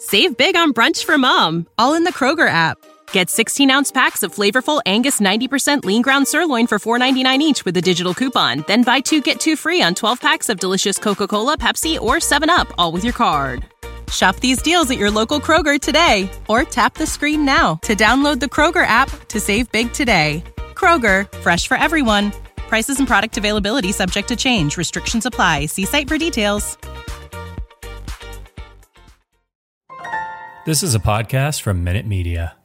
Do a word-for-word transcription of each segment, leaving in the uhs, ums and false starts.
Save big on brunch for mom, all in the Kroger app. Get sixteen-ounce packs of flavorful Angus ninety percent lean ground sirloin for four ninety-nine each with a digital coupon. Then buy two, get two free on twelve packs of delicious Coca-Cola, Pepsi, or seven up, all with your card. Shop these deals at your local Kroger today, or tap the screen now to download the Kroger app to save big today. Kroger, fresh for everyone. Prices and product availability subject to change. Restrictions apply. See site for details. This is a podcast from Minute Media.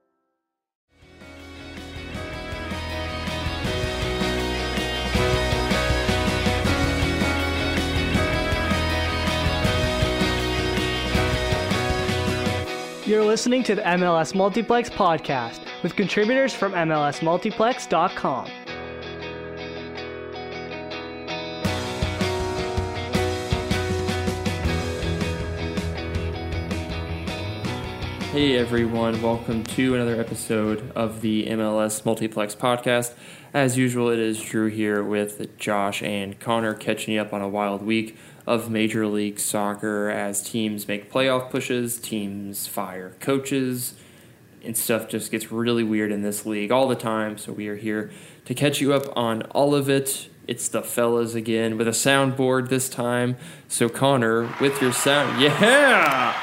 You're listening to the M L S Multiplex podcast with contributors from M L S multiplex dot com. Hey everyone, welcome to another episode of the M L S Multiplex podcast. As usual, it is Drew here with Josh and Connor, catching you up on a wild week of Major League Soccer as teams make playoff pushes, teams fire coaches, and stuff just gets really weird in this league all the time. So we are here to catch you up on all of it. It's the fellas again with a soundboard this time. So Connor, with your sound, yeah!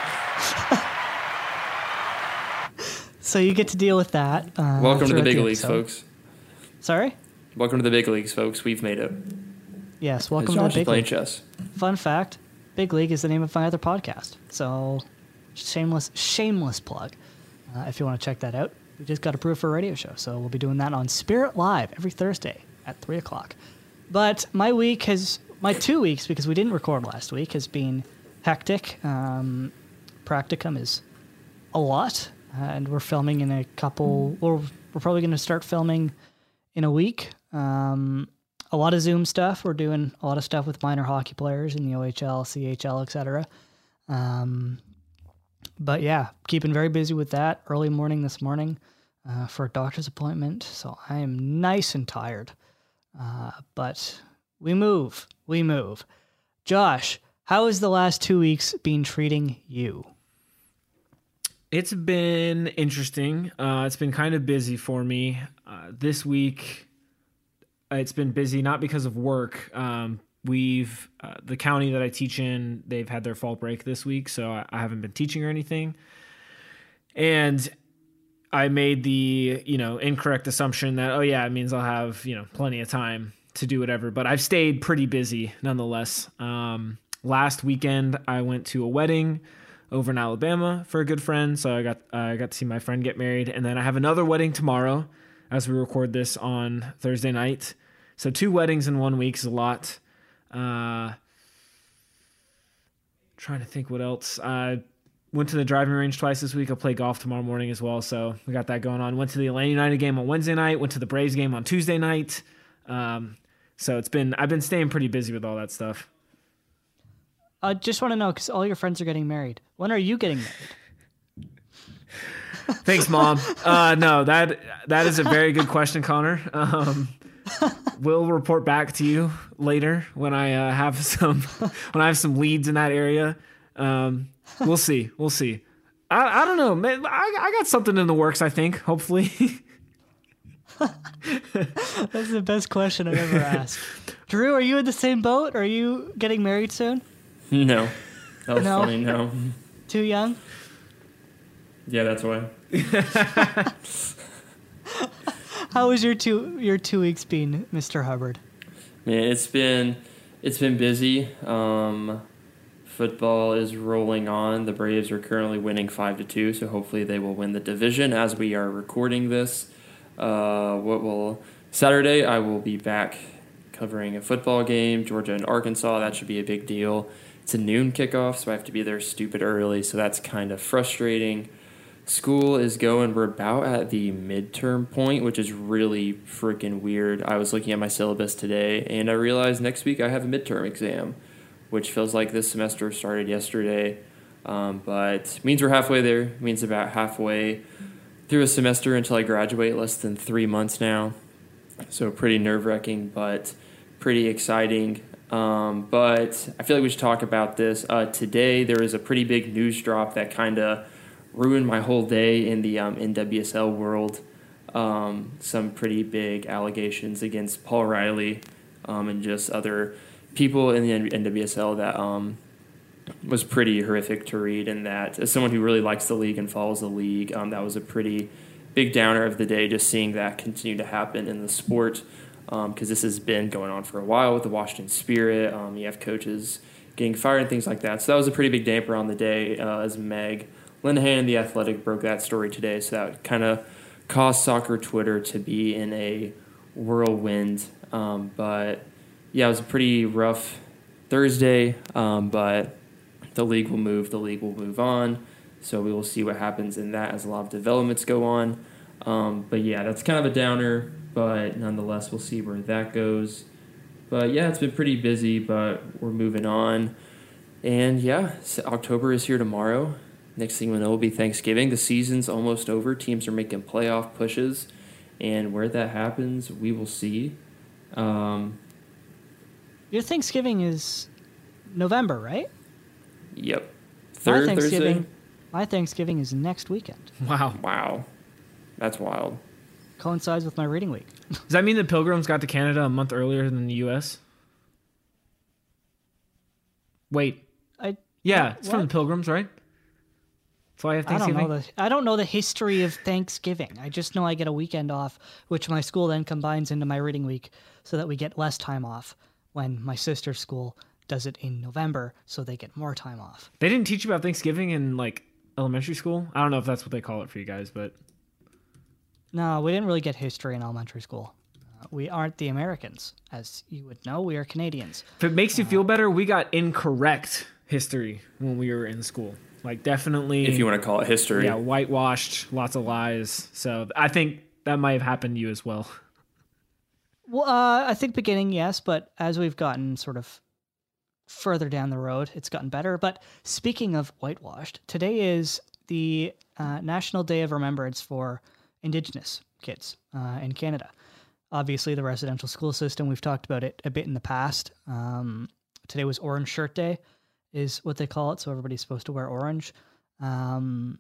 So you get to deal with that. Uh, Welcome to the big the leagues, folks. Sorry? Welcome to the big leagues, folks. We've made it. Yes, welcome Josh to the big playing league. chess. Fun fact, Big League is the name of my other podcast. So shameless shameless plug. Uh, if you want to check that out. We just got approved for a radio show. So we'll be doing that on Spirit Live every Thursday at three o'clock. But my week has, my two weeks, because we didn't record last week, has been hectic. Um, practicum is a lot. Uh, and we're filming in a couple, or we're probably going to start filming in a week. Um, a lot of Zoom stuff. We're doing a lot of stuff with minor hockey players in the O H L, C H L, et cetera. Um, but yeah, keeping very busy with that. Early morning this morning uh, for a doctor's appointment. So I am nice and tired. Uh, but we move. We move. Josh, how has the last two weeks been treating you? It's been interesting. Uh, it's been kind of busy for me. Uh, this week, it's been busy not because of work. Um, we've uh, the county that I teach in, they've had their fall break this week, so I, I haven't been teaching or anything. And I made the you know incorrect assumption that, oh yeah, it means I'll have you know plenty of time to do whatever. But I've stayed pretty busy nonetheless. Um, last weekend, I went to a wedding over in Alabama for a good friend, so I got uh, I got to see my friend get married, and then I have another wedding tomorrow as we record this on Thursday night. So two weddings in one week is a lot. Uh, trying to think what else. I went to the driving range twice this week. I'll play golf tomorrow morning as well, so we got that going on. Went to the Atlanta United game on Wednesday night. Went to the Braves game on Tuesday night. Um, so it's been I've been staying pretty busy with all that stuff. I uh, just want to know, because all your friends are getting married. When are you getting married? Thanks, Mom. Uh, no, that that is a very good question, Connor. Um, we'll report back to you later when I uh, have some when I have some leads in that area. Um, we'll see. We'll see. I I don't know, man. I I got something in the works, I think. Hopefully. That's the best question I've ever asked. Drew, are you in the same boat? Are you getting married soon? No. That was No? funny, no. Too young? Yeah, that's why. How was your two your two weeks been, Mister Hubbard? Man, it's been it's been busy. Um, football is rolling on. The Braves are currently winning five to two, so hopefully they will win the division as we are recording this. Uh, what will Saturday I will be back covering a football game, Georgia and Arkansas. That should be a big deal. It's a noon kickoff, so I have to be there stupid early, so that's kind of frustrating. School is going. We're about at the midterm point, which is really freaking weird. I was looking at my syllabus today, and I realized next week I have a midterm exam, which feels like this semester started yesterday. Um, but means we're halfway there. Means about halfway through a semester until I graduate, less than three months now. So pretty nerve-wracking, but pretty exciting. Um, but I feel like we should talk about this. Uh, today, there is a pretty big news drop that kind of ruined my whole day in the um, N W S L world. Um, some pretty big allegations against Paul Riley um, and just other people in the N W S L that um, was pretty horrific to read. And that, as someone who really likes the league and follows the league, um, that was a pretty big downer of the day, just seeing that continue to happen in the sport. Because um, this has been going on for a while with the Washington Spirit. Um, you have coaches getting fired and things like that. So that was a pretty big damper on the day uh, as Meg Linehan, The Athletic, broke that story today. So that kind of caused soccer Twitter to be in a whirlwind. Um, but, yeah, it was a pretty rough Thursday. Um, but the league will move. The league will move on. So we will see what happens in that as a lot of developments go on. Um, but, yeah, that's kind of a downer. But nonetheless, we'll see where that goes. But, yeah, it's been pretty busy, but we're moving on. And, yeah, October is here tomorrow. Next thing we know will be Thanksgiving. The season's almost over. Teams are making playoff pushes. And where that happens, we will see. Um, Your Thanksgiving is November, right? Yep. Third my Thanksgiving, Thursday? My Thanksgiving is next weekend. Wow. Wow. That's wild. Coincides with my reading week. Does that mean the Pilgrims got to Canada a month earlier than the U S? Wait. I Yeah, it's what? from the Pilgrims, right? That's why I have I don't Thanksgiving. know the I don't know the history of Thanksgiving. I just know I get a weekend off, which my school then combines into my reading week, so that we get less time off. When my sister's school does it in November, so they get more time off. They didn't teach you about Thanksgiving in like elementary school. I don't know if that's what they call it for you guys, but No, we didn't really get history in elementary school. Uh, we aren't the Americans, as you would know. We are Canadians. if it makes you feel better, we got incorrect history when we were in school. Like definitely, If you want to call it history. yeah, whitewashed, lots of lies. So I think that might have happened to you as well. Well, uh, I think beginning, yes, but as we've gotten sort of further down the road, it's gotten better. But speaking of whitewashed, today is the uh, National Day of Remembrance for Indigenous kids uh, in Canada. Obviously, the residential school system, we've talked about it a bit in the past. Um, today was Orange Shirt Day, is what they call it, so everybody's supposed to wear orange. Um,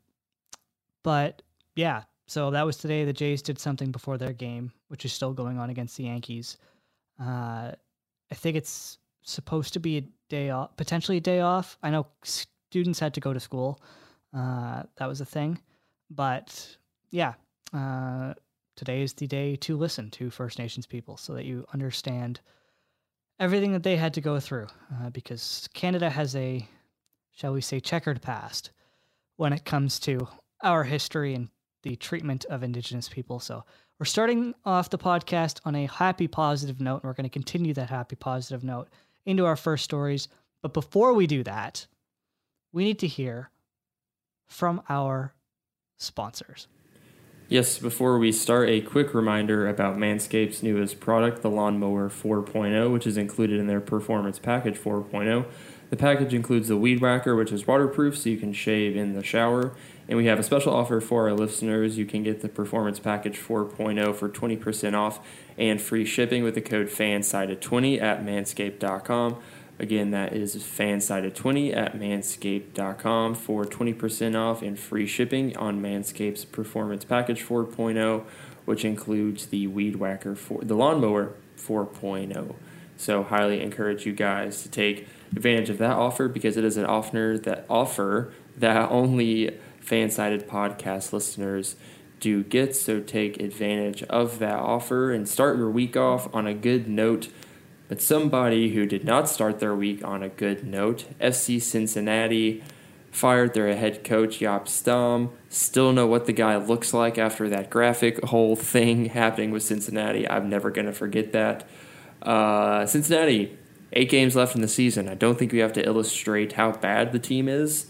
but, yeah, so that was today. The Jays did something before their game, which is still going on against the Yankees. Uh, I think it's supposed to be a day off, potentially a day off. I know students had to go to school. Uh, that was a thing. But, yeah. Uh, today is the day to listen to First Nations people so that you understand everything that they had to go through, uh, because Canada has a, shall we say, checkered past when it comes to our history and the treatment of Indigenous people. So we're starting off the podcast on a happy, positive note, and we're going to continue that happy, positive note into our first stories. But before we do that, we need to hear from our sponsors. Yes, before we start, a quick reminder about Manscaped's newest product, the Lawnmower four point oh, which is included in their Performance Package four point oh. The package includes the Weed Whacker, which is waterproof, so you can shave in the shower. And we have a special offer for our listeners. You can get the Performance Package four point oh for twenty percent off and free shipping with the code FANSIDED twenty at manscaped dot com. Again, that is fansided twenty at manscaped dot com for twenty percent off and free shipping on Manscaped's Performance Package four point oh, which includes the Weed Whacker, for, the Lawnmower four point oh. So highly encourage you guys to take advantage of that offer, because it is an offer that offer that only Fansided podcast listeners do get. So take advantage of that offer and start your week off on a good note. But somebody who did not start their week on a good note, F C Cincinnati fired their head coach, Jaap Stam. Still know what the guy looks like after that graphic whole thing happening with Cincinnati. I'm never going to forget that. Uh, Cincinnati, eight games left in the season. I don't think we have to illustrate how bad the team is,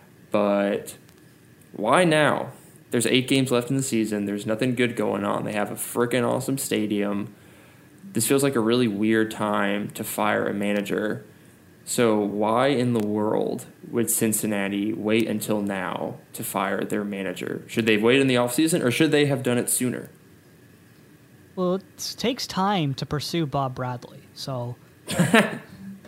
but why now? There's eight games left in the season. There's nothing good going on. They have a freaking awesome stadium. This feels like a really weird time to fire a manager. So why in the world would Cincinnati wait until now to fire their manager? Should they wait in the offseason, or should they have done it sooner? Well, it takes time to pursue Bob Bradley, so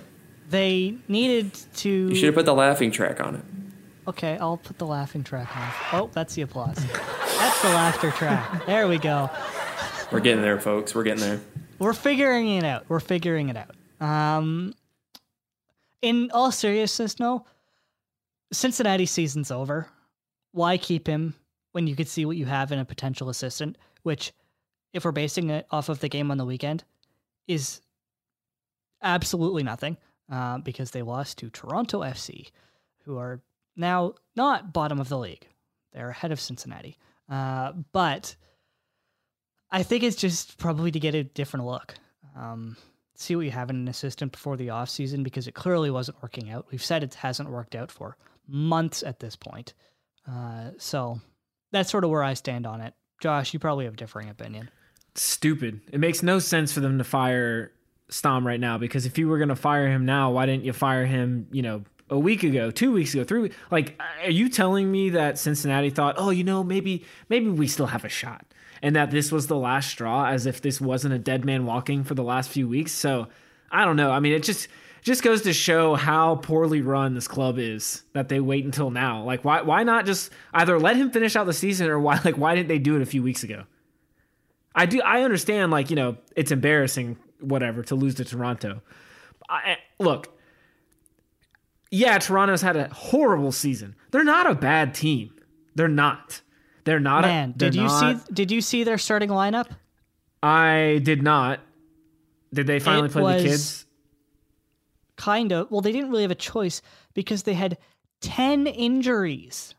They needed to. You should have put the laughing track on it. Okay, I'll put the laughing track on. Oh, that's the applause. That's the laughter track. There we go. We're getting there, folks. We're getting there. We're figuring it out. We're figuring it out. Um, in all seriousness, no. Cincinnati season's over. Why keep him when you could see what you have in a potential assistant, which, if we're basing it off of the game on the weekend, is absolutely nothing, uh, because they lost to Toronto F C, who are now not bottom of the league. They're ahead of Cincinnati. Uh, but I think it's just probably to get a different look. Um, see what you have in an assistant before the offseason, because it clearly wasn't working out. We've said it hasn't worked out for months at this point. Uh, so that's sort of where I stand on it. Josh, you probably have a differing opinion. Stupid. It makes no sense for them to fire Stom right now, because if you were going to fire him now, why didn't you fire him, you know, a week ago, two weeks ago, three weeks? Like, are you telling me that Cincinnati thought, oh, you know, maybe maybe we still have a shot, and that this was the last straw, as if this wasn't a dead man walking for the last few weeks? So I don't know. I mean, it just just goes to show how poorly run this club is, that they wait until now. Like, why why not just either let him finish out the season, or why like why didn't they do it a few weeks ago? I do I understand, like, you know, it's embarrassing, whatever, to lose to Toronto. I, look. Yeah, Toronto's had a horrible season. They're not a bad team. They're not. They're not. Man, a, they're did you not, see? Did you see their starting lineup? I did not. Did they finally It play was the kids? Kind of. Well, they didn't really have a choice because they had ten injuries.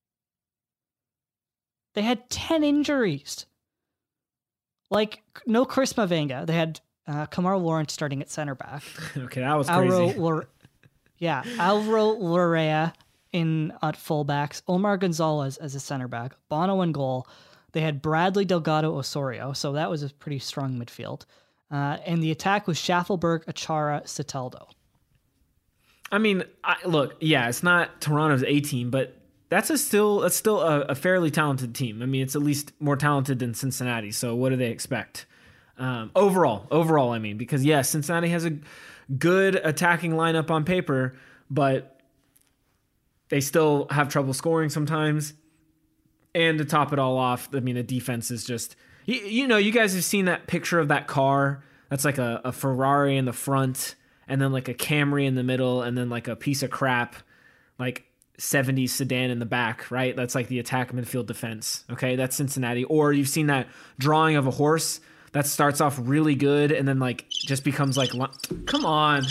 They had ten injuries. Like, no Chris Mavinga. They had uh, Kamar Lawrence starting at center back. Okay, that was crazy. Alvaro Lor- yeah, Alvaro Lorea in at fullbacks, Omar Gonzalez as a center back, Bono in goal. They had Bradley Delgado Osorio, so that was a pretty strong midfield. Uh, and the attack was Schaffelberg, Achara, Soteldo. I mean, I, look, yeah, it's not Toronto's A team, but that's a still that's still a, a fairly talented team. I mean, it's at least more talented than Cincinnati. So what do they expect? Um, overall, overall, I mean, because yes, Cincinnati has a good attacking lineup on paper, but they still have trouble scoring sometimes. And to top it all off, I mean, the defense is just, you, you know, you guys have seen that picture of that car that's like a, a Ferrari in the front, and then like a Camry in the middle, and then like a piece of crap, like seventies sedan in the back, right? That's like the attack midfield defense. Okay, that's Cincinnati. Or you've seen that drawing of a horse that starts off really good and then like just becomes like, come on.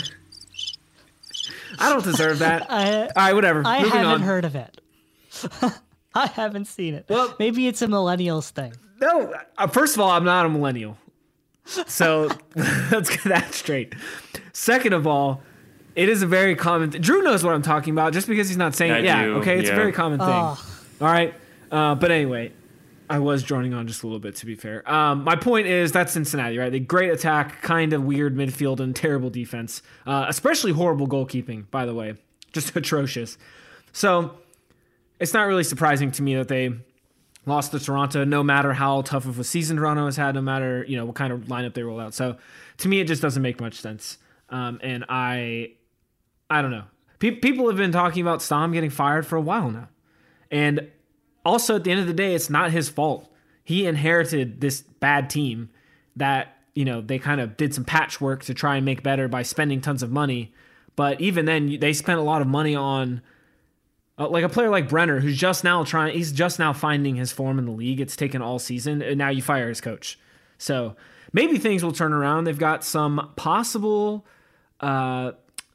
I don't deserve that. I, All right, whatever. I Moving haven't on. heard of it. I haven't seen it. Well, maybe it's a millennials thing. No, uh, first of all, I'm not a millennial. So let's get that straight. Second of all, it is a very common thing. Drew knows what I'm talking about just because he's not saying I it. Yeah, do, okay, it's yeah. a very common thing. Oh. All right. Uh, but anyway, I was droning on just a little bit, to be fair. Um, my point is that's Cincinnati, right? The great attack, kind of weird midfield, and terrible defense. Uh, especially horrible goalkeeping, by the way. Just atrocious. So it's not really surprising to me that they lost to Toronto, no matter how tough of a season Toronto has had, no matter, you know, what kind of lineup they roll out. So to me, it just doesn't make much sense. Um, and I, I don't know. Pe- people have been talking about Stom getting fired for a while now. And also, at the end of the day, it's not his fault. He inherited this bad team that, you know, they kind of did some patchwork to try and make better by spending tons of money. But even then, they spent a lot of money on, uh, like a player like Brenner, who's just now trying, he's just now finding his form in the league. It's taken all season, and now you fire his coach. So maybe things will turn around. They've got some possible, uh,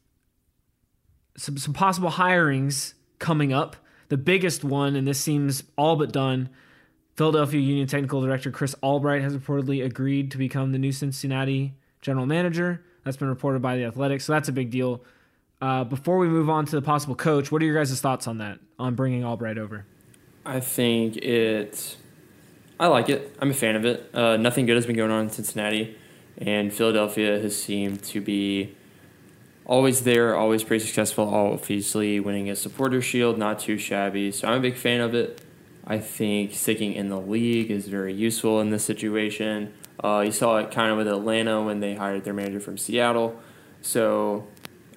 some some possible hirings coming up. The biggest one, and this seems all but done, Philadelphia Union Technical Director Chris Albright has reportedly agreed to become the new Cincinnati general manager. That's been reported by The Athletic, so that's a big deal. Uh, before we move on to the possible coach, what are your guys' thoughts on that, on bringing Albright over? I think it. I like it. I'm a fan of it. Uh, nothing good has been going on in Cincinnati, and Philadelphia has seemed to be always there, always pretty successful, obviously winning a supporter shield, not too shabby. So I'm a big fan of it. I think sticking in the league is very useful in this situation. Uh, you saw it kind of with Atlanta when they hired their manager from Seattle. So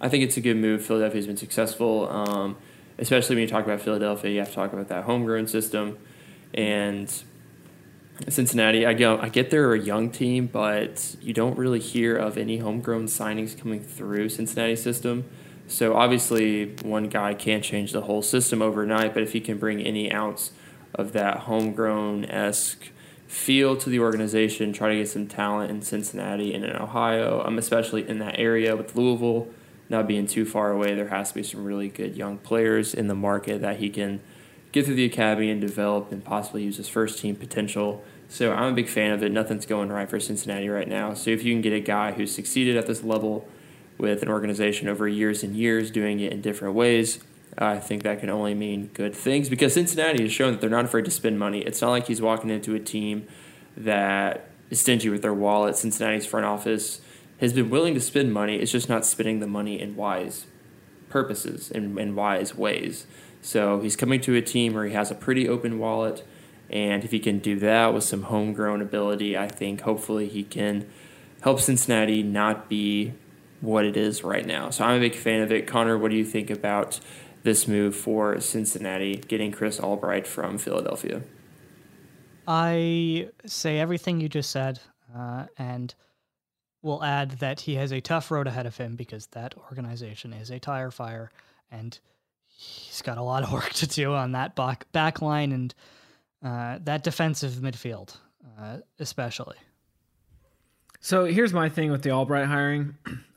I think it's a good move. Philadelphia's been successful, um, especially when you talk about Philadelphia. You have to talk about that homegrown system, and Cincinnati. I go. I get they're a young team, but you don't really hear of any homegrown signings coming through Cincinnati system. So obviously, one guy can't change the whole system overnight, but if he can bring any ounce of that homegrown-esque feel to the organization, try to get some talent in Cincinnati and in Ohio, um, especially in that area with Louisville not being too far away, there has to be some really good young players in the market that he can get through the academy and develop and possibly use his first-team potential. So I'm a big fan of it. Nothing's going right for Cincinnati right now. So if you can get a guy who's succeeded at this level with an organization over years and years, doing it in different ways, I think that can only mean good things, because Cincinnati has shown that they're not afraid to spend money. It's not like he's walking into a team that is stingy with their wallet. Cincinnati's front office has been willing to spend money. It's just not spending the money in wise purposes and in wise ways. So he's coming to a team where he has a pretty open wallet, and if he can do that with some homegrown ability, I think hopefully he can help Cincinnati not be what it is right now. So I'm a big fan of it. Connor, what do you think about this move for Cincinnati, getting Chris Albright from Philadelphia? I say everything you just said, uh, and will add that he has a tough road ahead of him because that organization is a tire fire, and he's got a lot of work to do on that back, back line and uh, that defensive midfield, uh, especially. So here's my thing with the Albright hiring.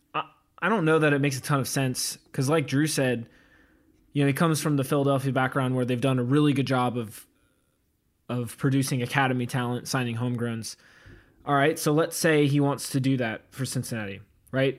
I don't know that it makes a ton of sense because, like Drew said, you know, he comes from the Philadelphia background where they've done a really good job of of producing academy talent, signing homegrowns. All right, so let's say he wants to do that for Cincinnati, right?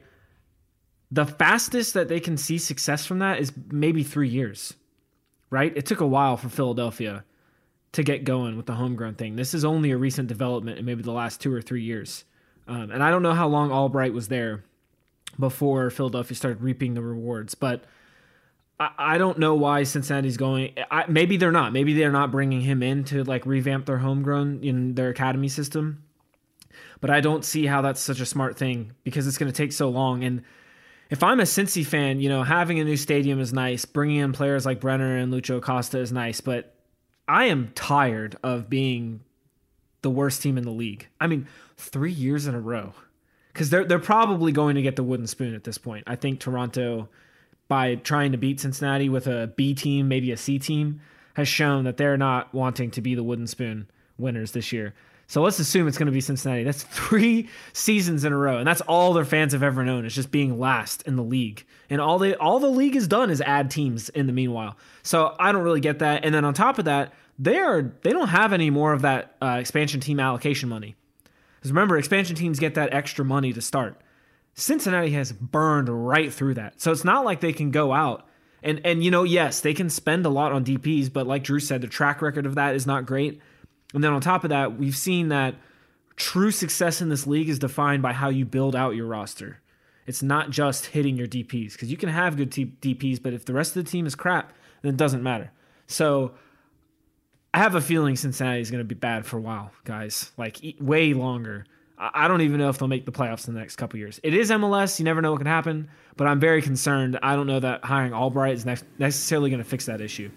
The fastest that they can see success from that is maybe three years, right? It took a while for Philadelphia to get going with the homegrown thing. This is only a recent development in maybe the last two or three years. Um, and I don't know how long Albright was there before Philadelphia started reaping the rewards. But I, I don't know why Cincinnati's going. I, maybe they're not. Maybe they're not bringing him in to like revamp their homegrown in their academy system. But I don't see how that's such a smart thing because it's going to take so long. And if I'm a Cincy fan, you know, having a new stadium is nice. Bringing in players like Brenner and Lucho Acosta is nice. But I am tired of being the worst team in the league. I mean, three years in a row. Because they're, they're probably going to get the wooden spoon at this point. I think Toronto, by trying to beat Cincinnati with a B team, maybe a C team, has shown that they're not wanting to be the wooden spoon winners this year. So let's assume it's going to be Cincinnati. That's three seasons in a row, and that's all their fans have ever known. It's just being last in the league. And all they all the league has done is add teams in the meanwhile. So I don't really get that. And then on top of that, they are they don't have any more of that uh, expansion team allocation money. Because remember, expansion teams get that extra money to start. Cincinnati has burned right through that. So it's not like they can go out. And, and you know, yes, they can spend a lot on D Ps, but like Drew said, the track record of that is not great. And then on top of that, we've seen that true success in this league is defined by how you build out your roster. It's not just hitting your D Ps. Because you can have good t- D Ps, but if the rest of the team is crap, then it doesn't matter. So I have a feeling Cincinnati is going to be bad for a while, guys. Like, way longer. I don't even know if they'll make the playoffs in the next couple years. It is M L S. You never know what can happen. But I'm very concerned. I don't know that hiring Albright is ne- necessarily going to fix that issue.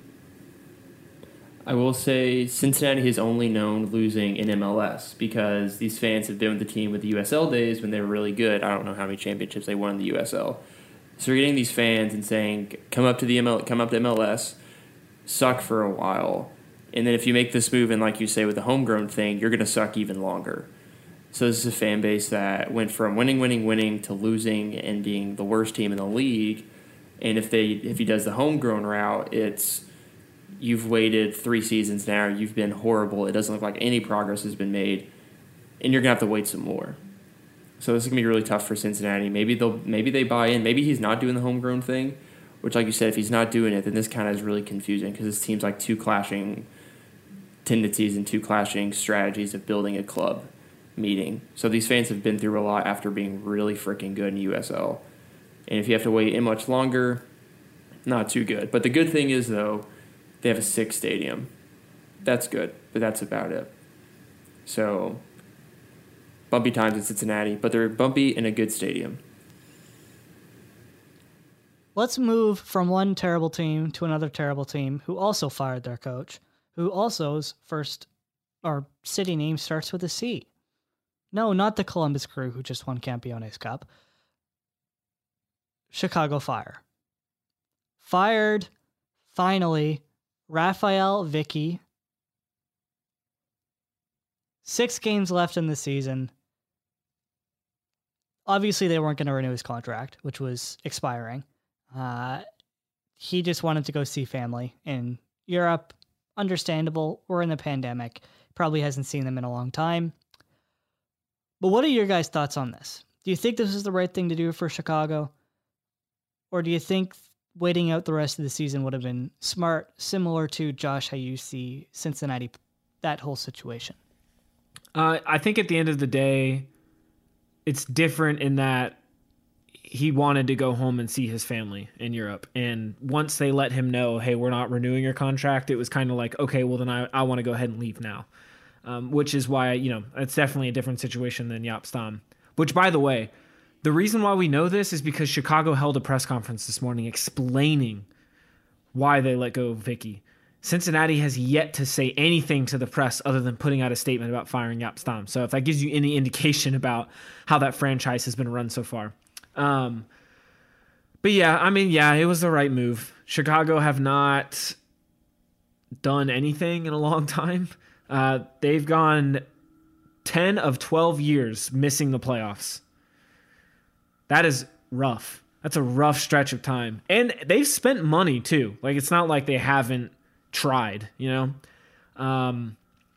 I will say Cincinnati has only known losing in M L S because these fans have been with the team with the U S L days when they were really good. I don't know how many championships they won in the U S L. So you're getting these fans and saying, come up to the M L, come up to M L S, suck for a while. And then if you make this move, and like you say with the homegrown thing, you're going to suck even longer. So this is a fan base that went from winning, winning, winning to losing and being the worst team in the league. And if they if he does the homegrown route, it's you've waited three seasons now, you've been horrible, it doesn't look like any progress has been made, and you're going to have to wait some more. So this is going to be really tough for Cincinnati. Maybe they'll maybe they buy in. Maybe he's not doing the homegrown thing, which, like you said, if he's not doing it, then this kind of is really confusing because this team's like two clashing tendencies and two clashing strategies of building a club meeting. So these fans have been through a lot after being really freaking good in U S L. And if you have to wait in much longer, not too good. But the good thing is, though, they have a sick stadium. That's good, but that's about it. So bumpy times in Cincinnati, but they're bumpy in a good stadium. let's move from one terrible team to another terrible team who also fired their coach, who also's first or city name starts with a C. No, not the Columbus Crew who just won Campeones Cup. Chicago Fire. Fired, finally, Raphael Vicky. Six games left in the season. Obviously, they weren't going to renew his contract, which was expiring. Uh, he just wanted to go see family in Europe. Understandable. We're in the pandemic. Probably hasn't seen them in a long time. But what are your guys' thoughts on this? Do you think this is the right thing to do for Chicago? Or do you think waiting out the rest of the season would have been smart, similar to Josh, how you see Cincinnati, that whole situation? Uh, I think at the end of the day, it's different in that he wanted to go home and see his family in Europe. And once they let him know, hey, we're not renewing your contract, it was kind of like, okay, well, then I, I want to go ahead and leave now. Um, which is why, you know, it's definitely a different situation than Jaap Stam. Which, by the way, the reason why we know this is because Chicago held a press conference this morning explaining why they let go of Vicky. Cincinnati has yet to say anything to the press other than putting out a statement about firing Jaap Stam. So if that gives you any indication about how that franchise has been run so far. Um, but yeah, I mean, yeah, it was the right move. Chicago have not done anything in a long time. Uh, they've gone ten of twelve years missing the playoffs. That is rough. That's a rough stretch of time. And they've spent money too. Like, it's not like they haven't tried, you know? Um,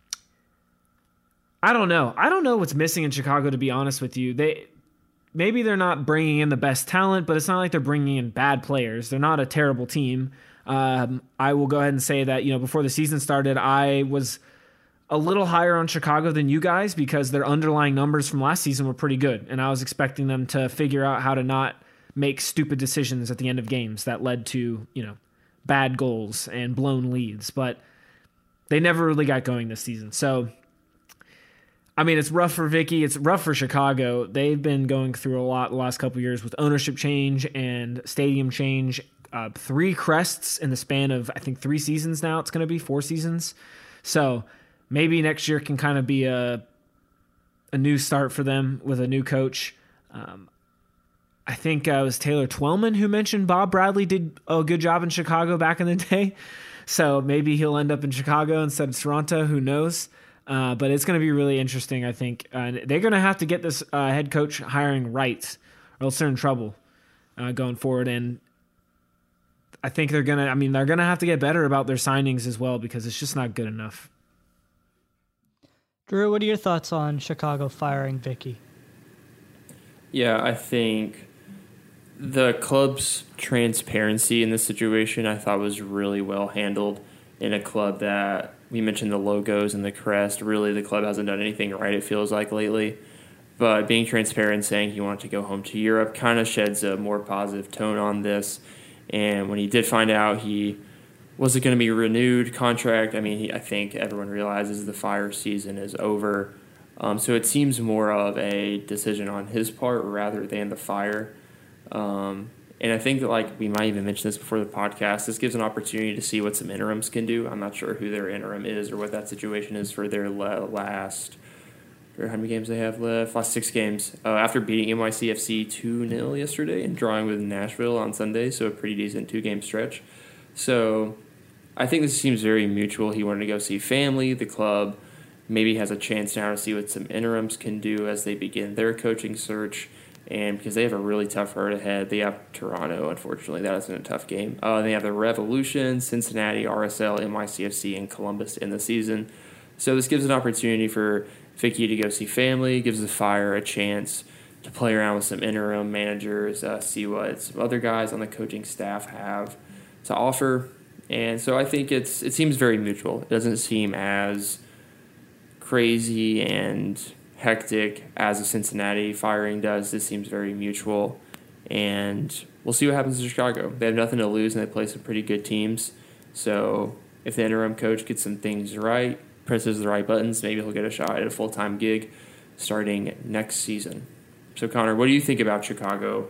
I don't know. I don't know what's missing in Chicago, to be honest with you. They maybe they're not bringing in the best talent, but it's not like they're bringing in bad players. They're not a terrible team. Um, I will go ahead and say that, you know, before the season started, I was a little higher on Chicago than you guys because their underlying numbers from last season were pretty good. And I was expecting them to figure out how to not make stupid decisions at the end of games that led to, you know, bad goals and blown leads, but they never really got going this season. So, I mean, it's rough for Vicky. It's rough for Chicago. They've been going through a lot the last couple of years with ownership change and stadium change. Uh, three crests in the span of, I think, three seasons now. It's going to be four seasons. So maybe next year can kind of be a a new start for them with a new coach. Um, I think uh, it was Taylor Twellman who mentioned Bob Bradley did a good job in Chicago back in the day. So maybe he'll end up in Chicago instead of Toronto. Who knows? Uh, but it's going to be really interesting, I think. Uh, they're going to have to get this uh, head coach hiring right, or else they're in trouble uh, going forward. And I think they're going to, I mean, they're going to have to get better about their signings as well because it's just not good enough. Drew, what are your thoughts on Chicago firing Vicky? Yeah, I think the club's transparency in this situation I thought was really well handled in a club that we mentioned the logos and the crest. Really, the club hasn't done anything right, it feels like, lately. But being transparent, saying he wanted to go home to Europe kind of sheds a more positive tone on this. And when he did find out he wasn't going to be renewed contract, I mean, he, I think everyone realizes the fire season is over. Um, so it seems more of a decision on his part rather than the fire. Um, and I think that, like, we might even mention this before the podcast, this gives an opportunity to see what some interims can do. I'm not sure who their interim is or what that situation is for their last, or how many games they have left? Last six games. Uh, after beating N Y C F C two nil yesterday and drawing with Nashville on Sunday, so a pretty decent two-game stretch. So I think this seems very mutual. He wanted to go see family. The club maybe has a chance now to see what some interims can do as they begin their coaching search. And because they have a really tough road ahead, they have Toronto, unfortunately. That isn't a tough game. Uh, they have the Revolution, Cincinnati, R S L, N Y C F C, and Columbus in the season. So this gives an opportunity for Vicky to go see family, gives the Fire a chance to play around with some interim managers, uh, see what some other guys on the coaching staff have to offer. And so I think it's it seems very mutual. It doesn't seem as crazy and hectic as a Cincinnati firing does. This seems very mutual, and we'll see what happens in Chicago. They have nothing to lose, and they play some pretty good teams. So if the interim coach gets some things right, presses the right buttons, maybe he'll get a shot at a full-time gig starting next season. So, Connor, what do you think about Chicago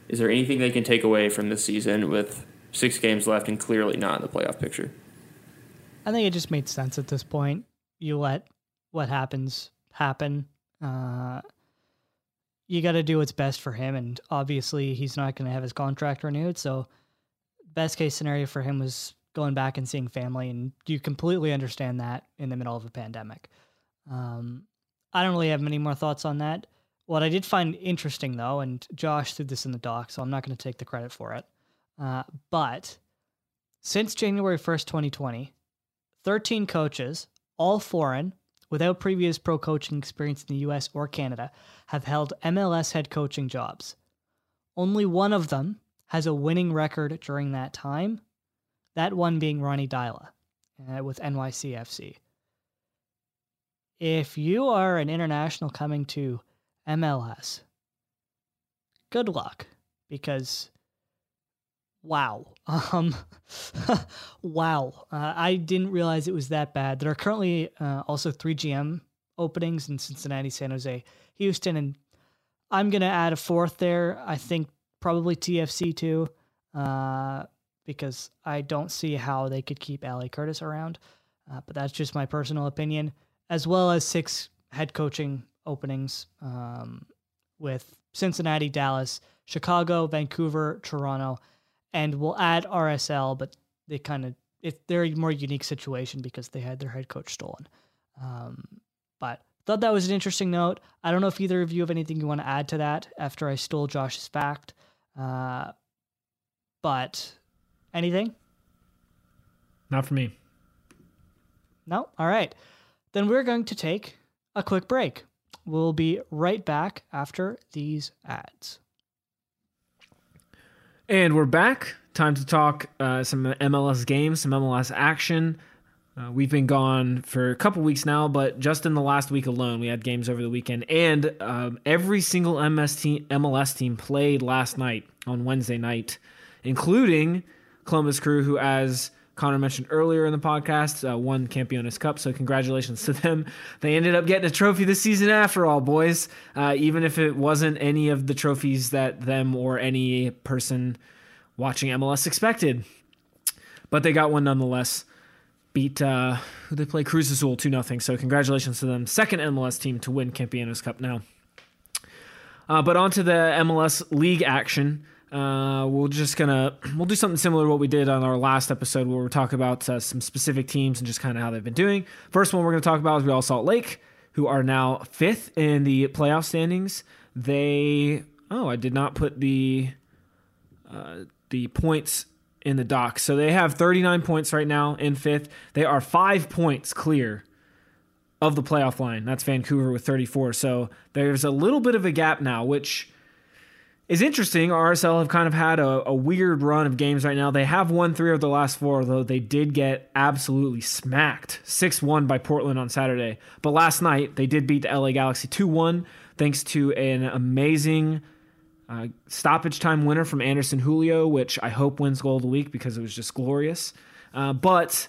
Is there anything they can take away from this season with six games left and clearly not in the playoff picture? I think it just made sense at this point. You let what happens happen. Uh, you got to do what's best for him, and obviously he's not going to have his contract renewed, so best case scenario for him was going back and seeing family, and you completely understand that in the middle of a pandemic. Um, I don't really have many more thoughts on that. What I did find interesting, though, and Josh threw this in the doc, so I'm not going to take the credit for it, uh, but since January first, twenty twenty, thirteen coaches, all foreign, without previous pro coaching experience in the U S or Canada, have held M L S head coaching jobs. Only one of them has a winning record during that time, that one being Ronnie Dyla uh, with N Y C F C. If you are an international coming to M L S, good luck, because wow. Um, wow. Uh, I didn't realize it was that bad. There are currently uh, also three G M openings in Cincinnati, San Jose, Houston, and I'm going to add a fourth there. I think probably T F C too, uh, because I don't see how they could keep Allie Curtis around. Uh, but that's just my personal opinion, as well as six head coaching openings um, with Cincinnati, Dallas, Chicago, Vancouver, Toronto, and we'll add R S L, but they kind of, it, they're a more unique situation because they had their head coach stolen. Um, but thought that was an interesting note. I don't know if either of you have anything you want to add to that after I stole Josh's fact. Uh, but anything? Not for me. No? All right. Then we're going to take a quick break. We'll be right back after these ads. And we're back. Time to talk uh, some M L S games, some M L S action. Uh, we've been gone for a couple weeks now, but just in the last week alone, we had games over the weekend. And um, every single M S team, M L S team played last night on Wednesday night, including Columbus Crew, who, as Connor mentioned earlier in the podcast, uh, won Campeones Cup, so congratulations to them. They ended up getting a trophy this season after all, boys, uh, even if it wasn't any of the trophies that them or any person watching M L S expected. But they got one nonetheless. Beat, uh, who they play? Cruz Azul two nothing, so congratulations to them. Second M L S team to win Campeones Cup now. Uh, but on to the M L S League action. Uh, we're just gonna we'll do something similar to what we did on our last episode, where we're talking about uh, some specific teams and just kind of how they've been doing. First one we're going to talk about is Real Salt Lake, who are now fifth in the playoff standings. They oh, I did not put the uh, the points in the dock, so they have thirty-nine points right now in fifth. They are five points clear of the playoff line. That's Vancouver with thirty-four. So there's a little bit of a gap now, which is interesting. R S L have kind of had a, a weird run of games right now. They have won three of the last four, though they did get absolutely smacked six one by Portland on Saturday. But last night, they did beat the L A Galaxy two one, thanks to an amazing uh, stoppage time winner from Anderson Julio, which I hope wins goal of the week because it was just glorious. Uh, but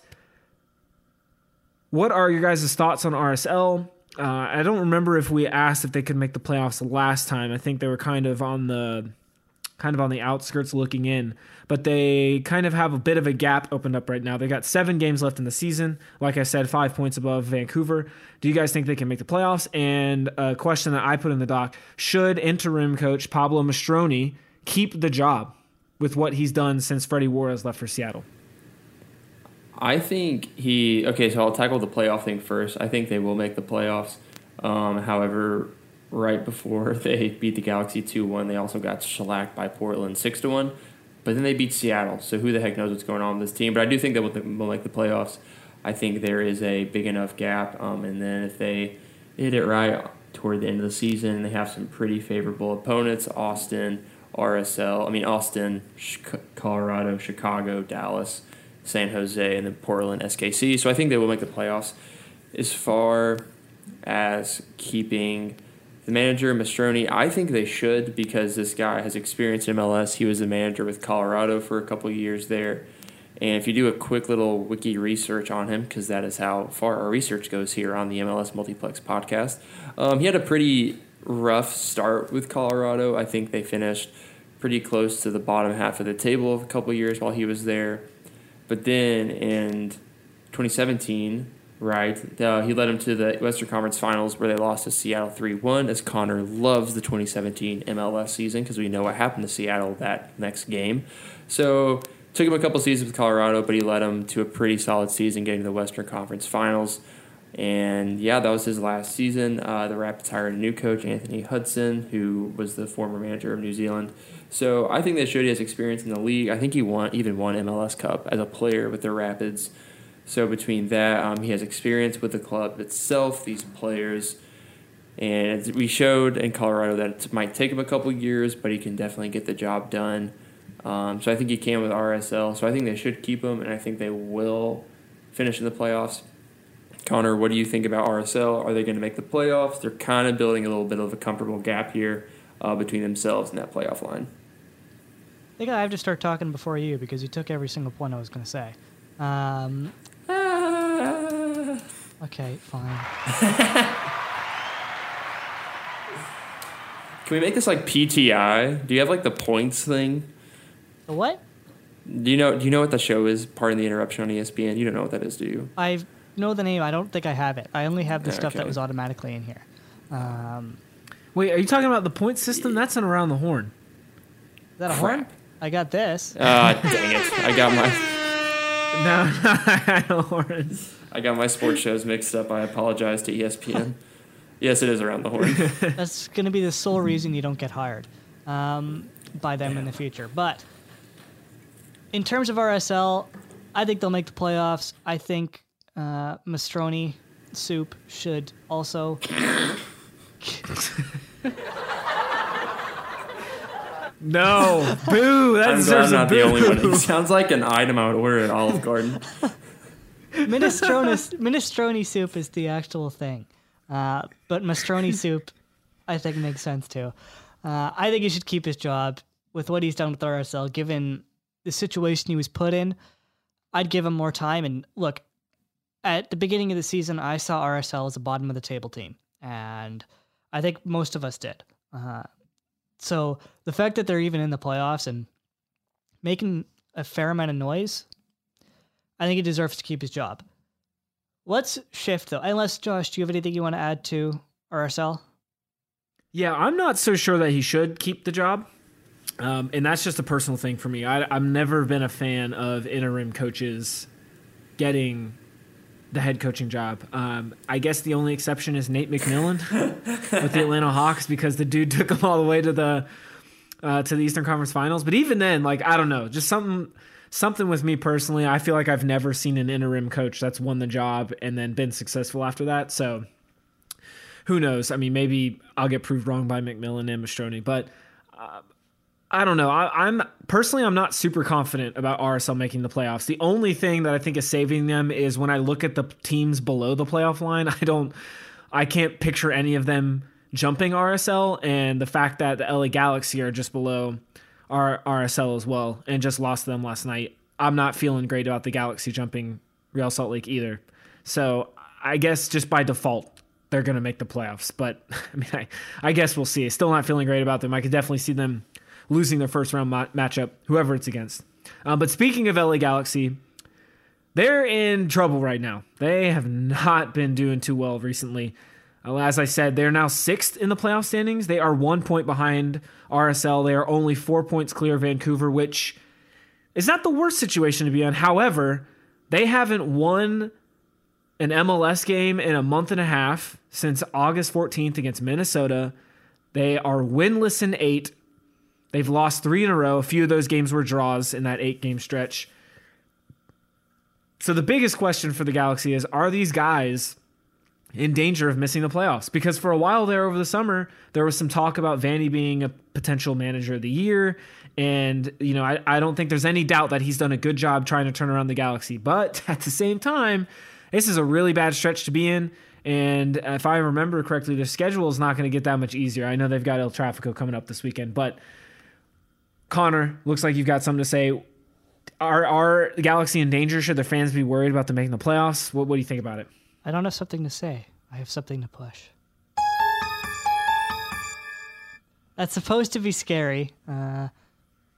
what are your guys' thoughts on R S L? Uh, I don't remember if we asked if they could make the playoffs the last time. I think they were kind of on the kind of on the outskirts looking in, but they kind of have a bit of a gap opened up right now. They got seven games left in the season. Like I said, five points above Vancouver. Do you guys think they can make the playoffs? And a question that I put in the doc: should interim coach Pablo Mastroni keep the job with what he's done since Freddie Juarez left for Seattle? I think he okay. So I'll tackle the playoff thing first. I think they will make the playoffs. Um, however, right before they beat the Galaxy two one, they also got shellacked by Portland six to one. But then they beat Seattle. So who the heck knows what's going on with this team? But I do think that will make the playoffs. I think there is a big enough gap. Um, and then if they hit it right toward the end of the season, they have some pretty favorable opponents: Austin, R S L. I mean Austin, Colorado, Chicago, Dallas, San Jose, and then Portland, S K C. So I think they will make the playoffs. As far as keeping the manager, Mastroni, I think they should, because this guy has experience in M L S. He was the manager with Colorado for a couple of years there. And if you do a quick little wiki research on him, because that is how far our research goes here on the M L S Multiplex podcast, um, he had a pretty rough start with Colorado. I think they finished pretty close to the bottom half of the table of a couple of years while he was there. But then in twenty seventeen, right, uh, he led them to the Western Conference Finals where they lost to Seattle three one, as Connor loves the twenty seventeen M L S season because we know what happened to Seattle that next game. So took him a couple seasons with Colorado, but he led them to a pretty solid season getting to the Western Conference Finals. And, yeah, that was his last season. Uh, the Rapids hired a new coach, Anthony Hudson, who was the former manager of New Zealand. So I think that showed he has experience in the league. I think he won even won M L S Cup as a player with the Rapids. So between that, um, he has experience with the club itself, these players. And we showed in Colorado that it might take him a couple years, but he can definitely get the job done. Um, so I think he can with R S L. So I think they should keep him, and I think they will finish in the playoffs. Connor, what do you think about R S L? Are they going to make the playoffs? They're kind of building a little bit of a comfortable gap here uh, between themselves and that playoff line. I think I have to start talking before you because you took every single point I was going to say. Um, Ah. Okay, fine. Can we make this like P T I? Do you have like the points thing? The what? Do you know? Do you know what the show is? Pardon the interruption on E S P N. You don't know what that is, do you? I know the name. I don't think I have it. I only have the Okay. stuff that was automatically in here. Um, Wait, are you talking about the point system? That's an around the horn. is that a Crap. horn? I got this. Ah, dang it! I got my No, horn. I got my sports shows mixed up. I apologize to E S P N. Yes, it is around the horn. That's going to be the sole reason you don't get hired um, by them in the future. But in terms of R S L, I think they'll make the playoffs. I think uh, Mastroni Soup should also. No, boo! That I'm glad deserves I'm a not boo. the only one. It sounds like an item I would order at Olive Garden. Minestrone, minestrone soup is the actual thing. Uh, but Mastroni soup, I think, makes sense too. Uh, I think he should keep his job with what he's done with R S L, given the situation he was put in. I'd give him more time. And look, at the beginning of the season, I saw R S L as a bottom of the table team. And I think most of us did. Uh, so the fact that they're even in the playoffs and making a fair amount of noise, I think he deserves to keep his job. Let's shift, though. Unless, Josh, do you have anything you want to add to R S L? Yeah, I'm not so sure that he should keep the job. Um, and that's just a personal thing for me. I, I've never been a fan of interim coaches getting the head coaching job. Um, I guess the only exception is Nate McMillan with the Atlanta Hawks because the dude took them all the way to the uh, to the Eastern Conference Finals. But even then, like, I don't know, just something something with me personally. I feel like I've never seen an interim coach that's won the job and then been successful after that. So who knows? I mean, maybe I'll get proved wrong by McMillan and Mastroni, but uh, I don't know. I, I'm personally, I'm not super confident about R S L making the playoffs. The only thing that I think is saving them is when I look at the teams below the playoff line, I don't, I can't picture any of them jumping R S L, and the fact that the L A Galaxy are just below R- RSL as well and just lost to them last night. I'm not feeling great about the Galaxy jumping Real Salt Lake either. So I guess just by default, they're going to make the playoffs. But I mean, I, I guess we'll see. Still not feeling great about them. I could definitely see them losing their first round ma- matchup, whoever it's against. Uh, but speaking of L A Galaxy, they're in trouble right now. They have not been doing too well recently. Uh, as I said, they're now sixth in the playoff standings. They are one point behind R S L. They are only four points clear of Vancouver, which is not the worst situation to be in. However, they haven't won an M L S game in a month and a half since August fourteenth against Minnesota. They are winless in eight. They've lost three in a row. A few of those games were draws in that eight-game stretch. So the biggest question for the Galaxy is, are these guys in danger of missing the playoffs? Because for a while there over the summer, there was some talk about Vandy being a potential manager of the year. And, you know, I, I don't think there's any doubt that he's done a good job trying to turn around the Galaxy. But at the same time, this is a really bad stretch to be in. And if I remember correctly, their schedule is not going to get that much easier. I know they've got El Tráfico coming up this weekend, but Connor, looks like you've got something to say. Are are the Galaxy in danger? Should their fans be worried about them making the playoffs? What, what do you think about it? I don't have something to say. I have something to push. That's supposed to be scary. Uh,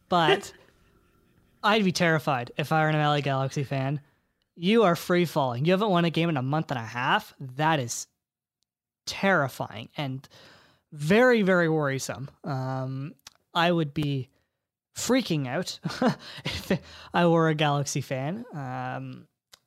but I'd be terrified if I were an L A Galaxy fan. You are free falling. You haven't won a game in a month and a half. That is terrifying and very, very worrisome. Um, I would be freaking out if I were a Galaxy fan. Um,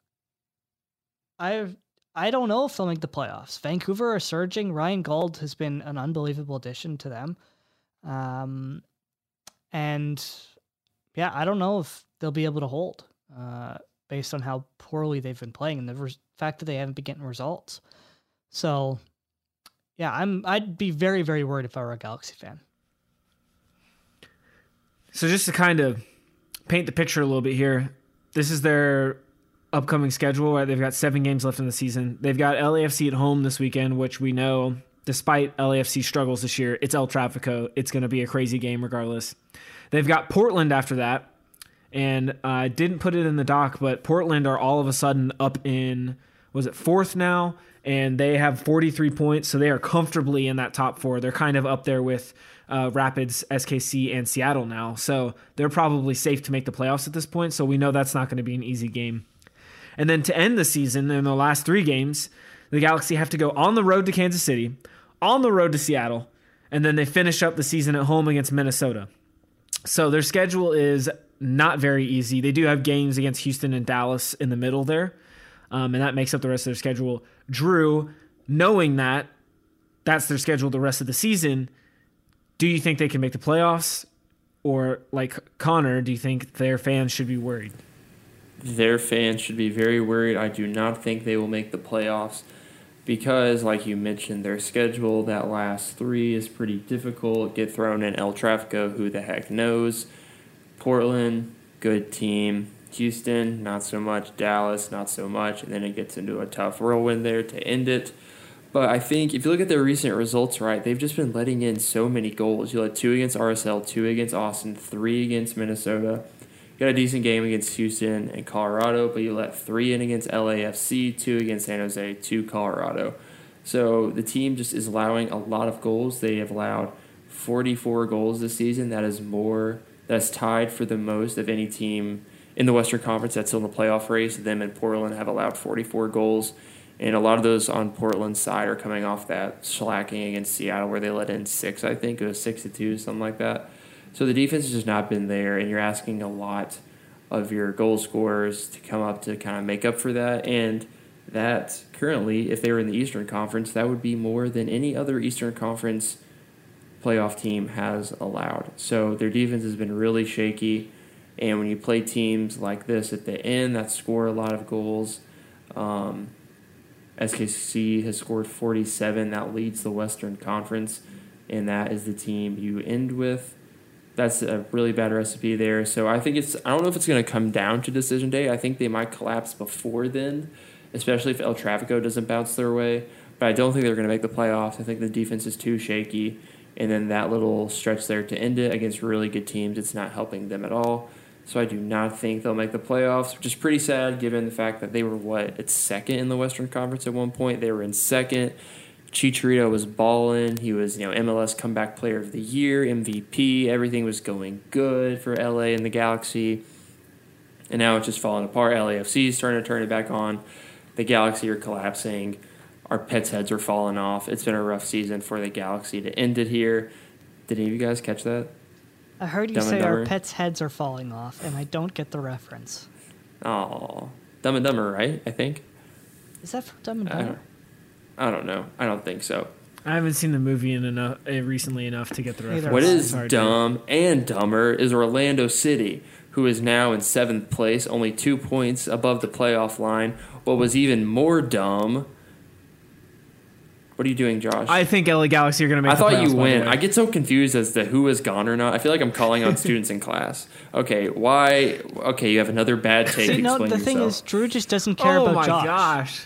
I I don't know if they'll make the playoffs. Vancouver are surging. Ryan Gauld has been an unbelievable addition to them. Um, and yeah, I don't know if they'll be able to hold uh, based on how poorly they've been playing and the res- fact that they haven't been getting results. So yeah, I'm I'd be very, very worried if I were a Galaxy fan. So just to kind of paint the picture a little bit here, this is their upcoming schedule. Right? They've got seven games left in the season. They've got L A F C at home this weekend, which we know, despite L A F C's struggles this year, it's El Trafico. It's going to be a crazy game regardless. They've got Portland after that, and I uh, didn't put it in the doc, but Portland are all of a sudden up in, was it fourth now? And they have forty-three points, so they are comfortably in that top four. They're kind of up there with uh, Rapids, S K C, and Seattle now. So they're probably safe to make the playoffs at this point, so we know that's not going to be an easy game. And then to end the season, in the last three games, the Galaxy have to go on the road to Kansas City, on the road to Seattle, and then they finish up the season at home against Minnesota. So their schedule is not very easy. They do have games against Houston and Dallas in the middle there, um, and that makes up the rest of their schedule. Drew, knowing that that's their schedule the rest of the season, do you think they can make the playoffs? Or, like Connor, do you think their fans should be worried? Their fans should be very worried. I do not think they will make the playoffs because, like you mentioned, their schedule, that last three is pretty difficult. Get thrown in El Trafico, who the heck knows. Portland, good team. Houston, not so much. Dallas, not so much. And then it gets into a tough whirlwind there to end it. But I think if you look at their recent results, right, they've just been letting in so many goals. You let two against R S L, two against Austin, three against Minnesota. You got a decent game against Houston and Colorado, but you let three in against L A F C, two against San Jose, two Colorado. So the team just is allowing a lot of goals. They have allowed forty-four goals this season. That is more, that's tied for the most of any team in the Western Conference that's still in the playoff race. Them and Portland have allowed forty-four goals. And a lot of those on Portland's side are coming off that slacking against Seattle where they let in six, I think. It was six to two, something like that. So the defense has just not been there, and you're asking a lot of your goal scorers to come up to kind of make up for that. And that currently, if they were in the Eastern Conference, that would be more than any other Eastern Conference playoff team has allowed. So their defense has been really shaky. And when you play teams like this at the end that score a lot of goals, um, S K C has scored forty-seven. That leads the Western Conference, and that is the team you end with. That's a really bad recipe there. So I think it's – I don't know if it's going to come down to decision day. I think they might collapse before then, especially if El Trafico doesn't bounce their way. But I don't think they're going to make the playoffs. I think the defense is too shaky. And then that little stretch there to end it against really good teams, it's not helping them at all. So I do not think they'll make the playoffs, which is pretty sad given the fact that they were, what, it's second in the Western Conference at one point. They were in second. Chicharito was balling. He was, you know, M L S Comeback Player of the Year, M V P. Everything was going good for L A and the Galaxy. And now it's just falling apart. L A F C is starting to turn it back on. The Galaxy are collapsing. Our pets' heads are falling off. It's been a rough season for the Galaxy to end it here. Did any of you guys catch that? I heard you Dumb say and our Dumber? pets' heads are falling off, and I don't get the reference. Oh, Dumb and Dumber, right? I think. Is that from Dumb and I Dumber? don't, I don't know. I don't think so. I haven't seen the movie in enough uh, recently enough to get the Neither reference. What have I. is It's hard to- dumb and dumber is Orlando City, who is now in seventh place, only two points above the playoff line. What was even more dumb... What are you doing, Josh? I think L A Galaxy are going to make I the thought playoffs, you by the win. way. I get so confused as to who is gone or not. I feel like I'm calling on students in class. Okay, why? Okay, you have another bad take. See, no, Explain the yourself. thing is, Drew just doesn't care oh about my Josh. gosh.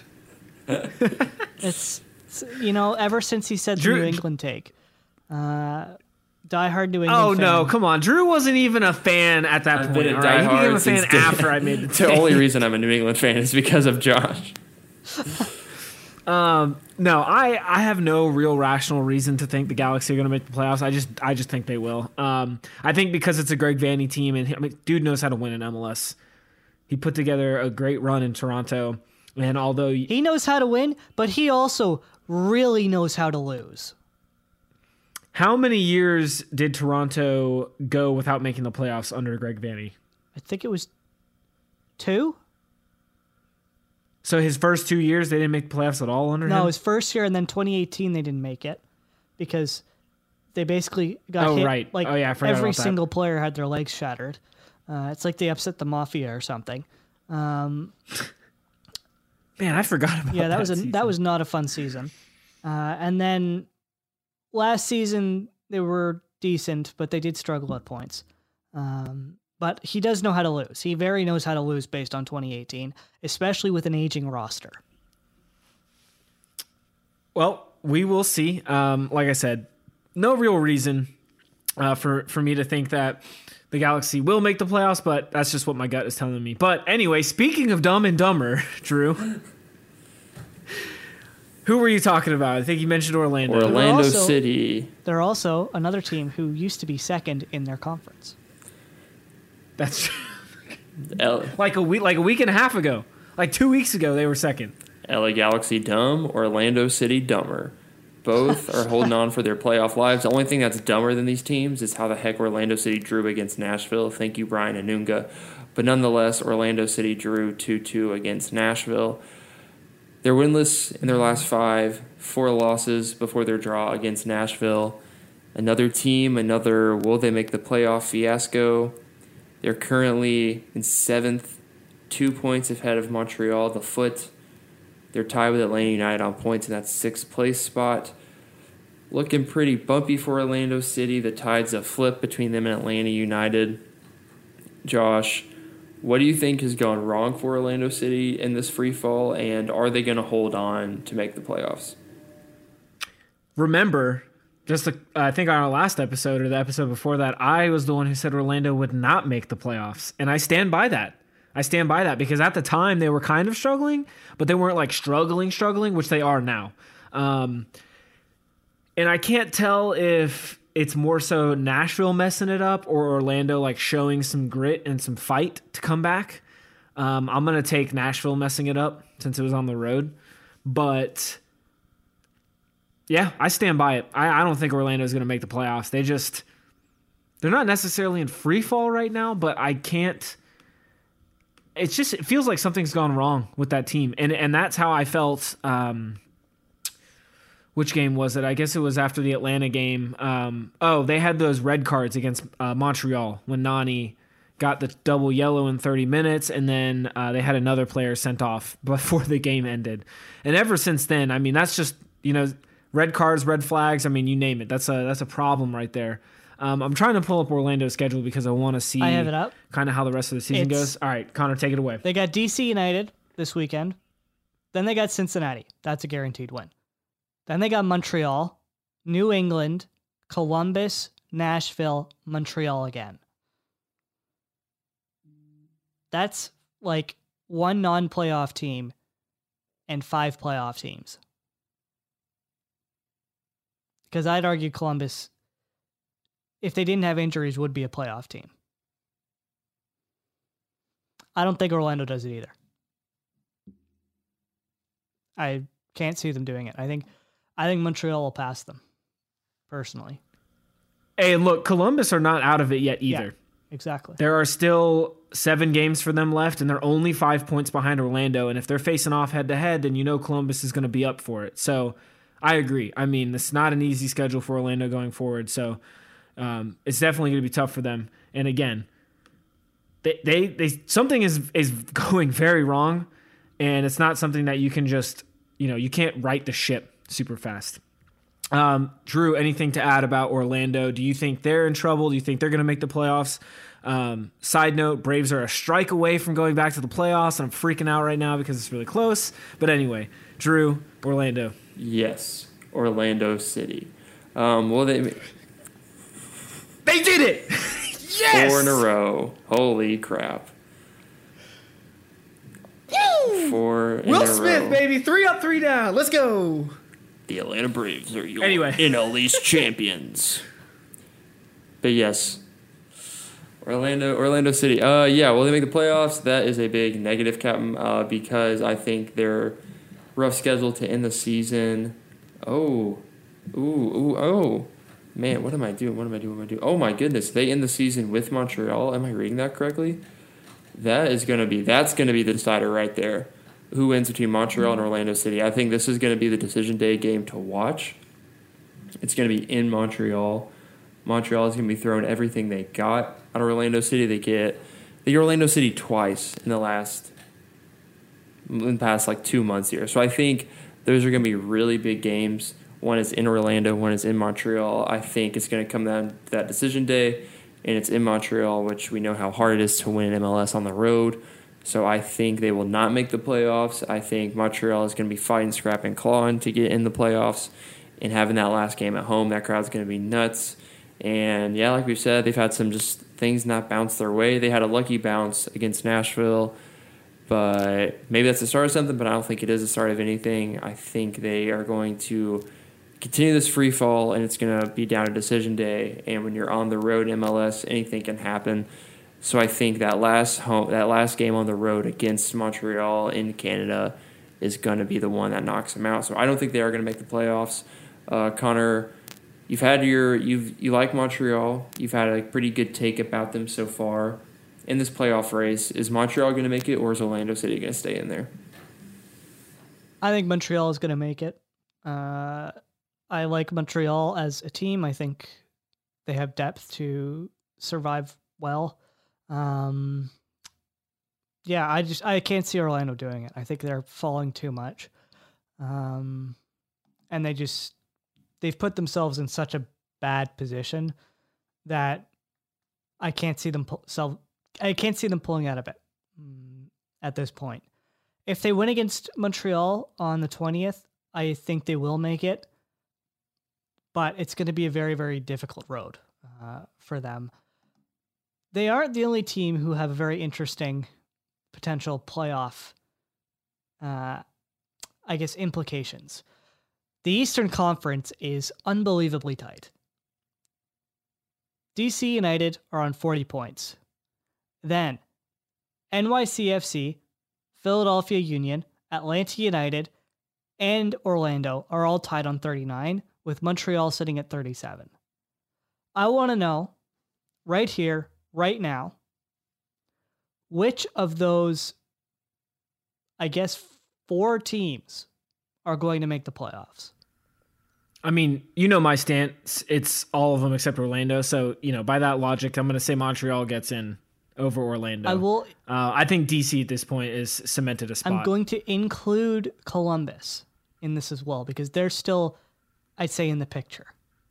It's, it's, you know, ever since he said Drew- the New England take. Uh, diehard New England Oh, fan. no, come on. Drew wasn't even a fan at that I've point. been a all right? He became diehard a fan since day- after I made the The take. only reason I'm a New England fan is because of Josh. Um, no, I, I have no real rational reason to think the Galaxy are going to make the playoffs. I just I just think they will. Um, I think because it's a Greg Vanney team, and I mean, dude knows how to win in M L S. He put together a great run in Toronto, and although he knows how to win, but he also really knows how to lose. How many years did Toronto go without making the playoffs under Greg Vanney? I think it was two. So his first two years, they didn't make the playoffs at all under no, him? No, his first year, and then twenty eighteen, they didn't make it because they basically got oh, hit. Right. Like oh, yeah, I forgot every about that. single player had their legs shattered. Uh, it's like they upset the Mafia or something. Um, Man, I forgot about that. Yeah, that was a, season. that was not a fun season. Uh, and then last season, they were decent, but they did struggle at points. Um, But he does know how to lose. He very knows how to lose based on twenty eighteen, especially with an aging roster. Well, we will see. Um, like I said, no real reason uh, for, for me to think that the Galaxy will make the playoffs, but that's just what my gut is telling me. But anyway, speaking of Dumb and Dumber, Drew, who were you talking about? I think you mentioned Orlando. Orlando also, City. They're also another team who used to be second in their conference. That's true. L- like a week, like a week and a half ago, like two weeks ago, they were second. L A Galaxy dumb, Orlando City dumber. Both are holding on for their playoff lives. The only thing that's dumber than these teams is how the heck Orlando City drew against Nashville. Thank you, Brian Anunga. But nonetheless, Orlando City drew two two against Nashville. They're winless in their last five, four losses before their draw against Nashville. Another team, another will they make the playoff fiasco. They're currently in seventh, two points ahead of Montreal, the Foot. They're tied with Atlanta United on points in that sixth place spot. Looking pretty bumpy for Orlando City. The tide's a flip between them and Atlanta United. Josh, what do you think has gone wrong for Orlando City in this free fall, and are they going to hold on to make the playoffs? Remember, just the, I think on our last episode or the episode before that, I was the one who said Orlando would not make the playoffs, and I stand by that. I stand by that because at the time they were kind of struggling, but they weren't like struggling, struggling, which they are now. Um, and I can't tell if it's more so Nashville messing it up or Orlando like showing some grit and some fight to come back. Um, I'm going to take Nashville messing it up since it was on the road. But yeah, I stand by it. I, I don't think Orlando is going to make the playoffs. They just, they're not necessarily in free fall right now, but I can't. It's just, it feels like something's gone wrong with that team. And and that's how I felt. Um, which game was it? I guess it was after the Atlanta game. Um, oh, they had those red cards against uh, Montreal when Nani got the double yellow in thirty minutes. And then uh, they had another player sent off before the game ended. And ever since then, I mean, that's just, you know, red cards, red flags. I mean, you name it. That's a, that's a problem right there. Um, I'm trying to pull up Orlando's schedule because I want to see I have it up. kind of how the rest of the season It's- goes. All right, Connor, take it away. They got D C United this weekend. Then they got Cincinnati. That's a guaranteed win. Then they got Montreal, New England, Columbus, Nashville, Montreal again. That's like one non-playoff team and five playoff teams. Because I'd argue Columbus, if they didn't have injuries, would be a playoff team. I don't think Orlando does it either. I can't see them doing it. I think I think Montreal will pass them, personally. Hey, look, Columbus are not out of it yet either. Yeah, exactly. There are still seven games for them left, and they're only five points behind Orlando. And if they're facing off head-to-head, then you know Columbus is going to be up for it. So I agree. I mean, it's not an easy schedule for Orlando going forward, so um, it's definitely going to be tough for them. And again, they, they, they something is is going very wrong, and it's not something that you can just, you know, you can't right the ship super fast. Um, Drew, anything to add about Orlando? Do you think they're in trouble? Do you think they're going to make the playoffs? Um, side note, Braves are a strike away from going back to the playoffs, and I'm freaking out right now because it's really close. But anyway, Drew, Orlando. Yes, Orlando City. Um, well, they They did it! Yes! four in a row. Holy crap! Woo! Four in Will a Smith, row. baby. Three up, three down. Let's go. The Atlanta Braves are your Anyway. N L East champions. But yes, Orlando, Orlando City. Uh, yeah, will they make the playoffs? That is a big negative, Captain, uh, because I think their rough schedule to end the season. Oh, ooh, ooh, oh, man, what am I doing? What am I doing? What am I doing? Oh my goodness, they end the season with Montreal. Am I reading that correctly? That is gonna be that's gonna be the decider right there. Who wins between Montreal and Orlando City? I think this is gonna be the decision day game to watch. It's gonna be in Montreal. Montreal is going to be throwing everything they got out of Orlando City. They get they get Orlando City twice in the last in the past like two months here. So I think those are going to be really big games. One is in Orlando, one is in Montreal. I think it's going to come down to that decision day, and it's in Montreal, which we know how hard it is to win M L S on the road. So I think they will not make the playoffs. I think Montreal is going to be fighting, scrapping, clawing to get in the playoffs, and having that last game at home, that crowd's going to be nuts. And, yeah, like we've said, they've had some just things not bounce their way. They had a lucky bounce against Nashville, but maybe that's the start of something, but I don't think it is the start of anything. I think they are going to continue this free fall, and it's going to be down to decision day. And when you're on the road in M L S, anything can happen. So I think that last home, that last game on the road against Montreal in Canada is going to be the one that knocks them out. So I don't think they are going to make the playoffs. Uh, Connor, You've had your you've you like Montreal. You've had a pretty good take about them so far in this playoff race. Is Montreal going to make it, or is Orlando City going to stay in there? I think Montreal is going to make it. Uh, I like Montreal as a team. I think they have depth to survive well. Um, yeah, I just I can't see Orlando doing it. I think they're falling too much, um, and they just. They've put themselves in such a bad position that I can't see them pull, self, I can't see them pulling out of it at this point. If they win against Montreal on the twentieth, I think they will make it, but it's going to be a very, very difficult road uh, for them. They aren't the only team who have a very interesting potential playoff, uh, I guess, implications. The Eastern Conference is unbelievably tight. D C United are on forty points. Then, N Y C F C, Philadelphia Union, Atlanta United, and Orlando are all tied on thirty-nine, with Montreal sitting at thirty-seven. I want to know, right here, right now, which of those, I guess, four teams are going to make the playoffs? I mean, you know my stance. It's all of them except Orlando. So, you know, by that logic, I'm going to say Montreal gets in over Orlando. I will. Uh, I think D C at this point is cemented a spot. I'm going to include Columbus in this as well because they're still, I'd say, in the picture.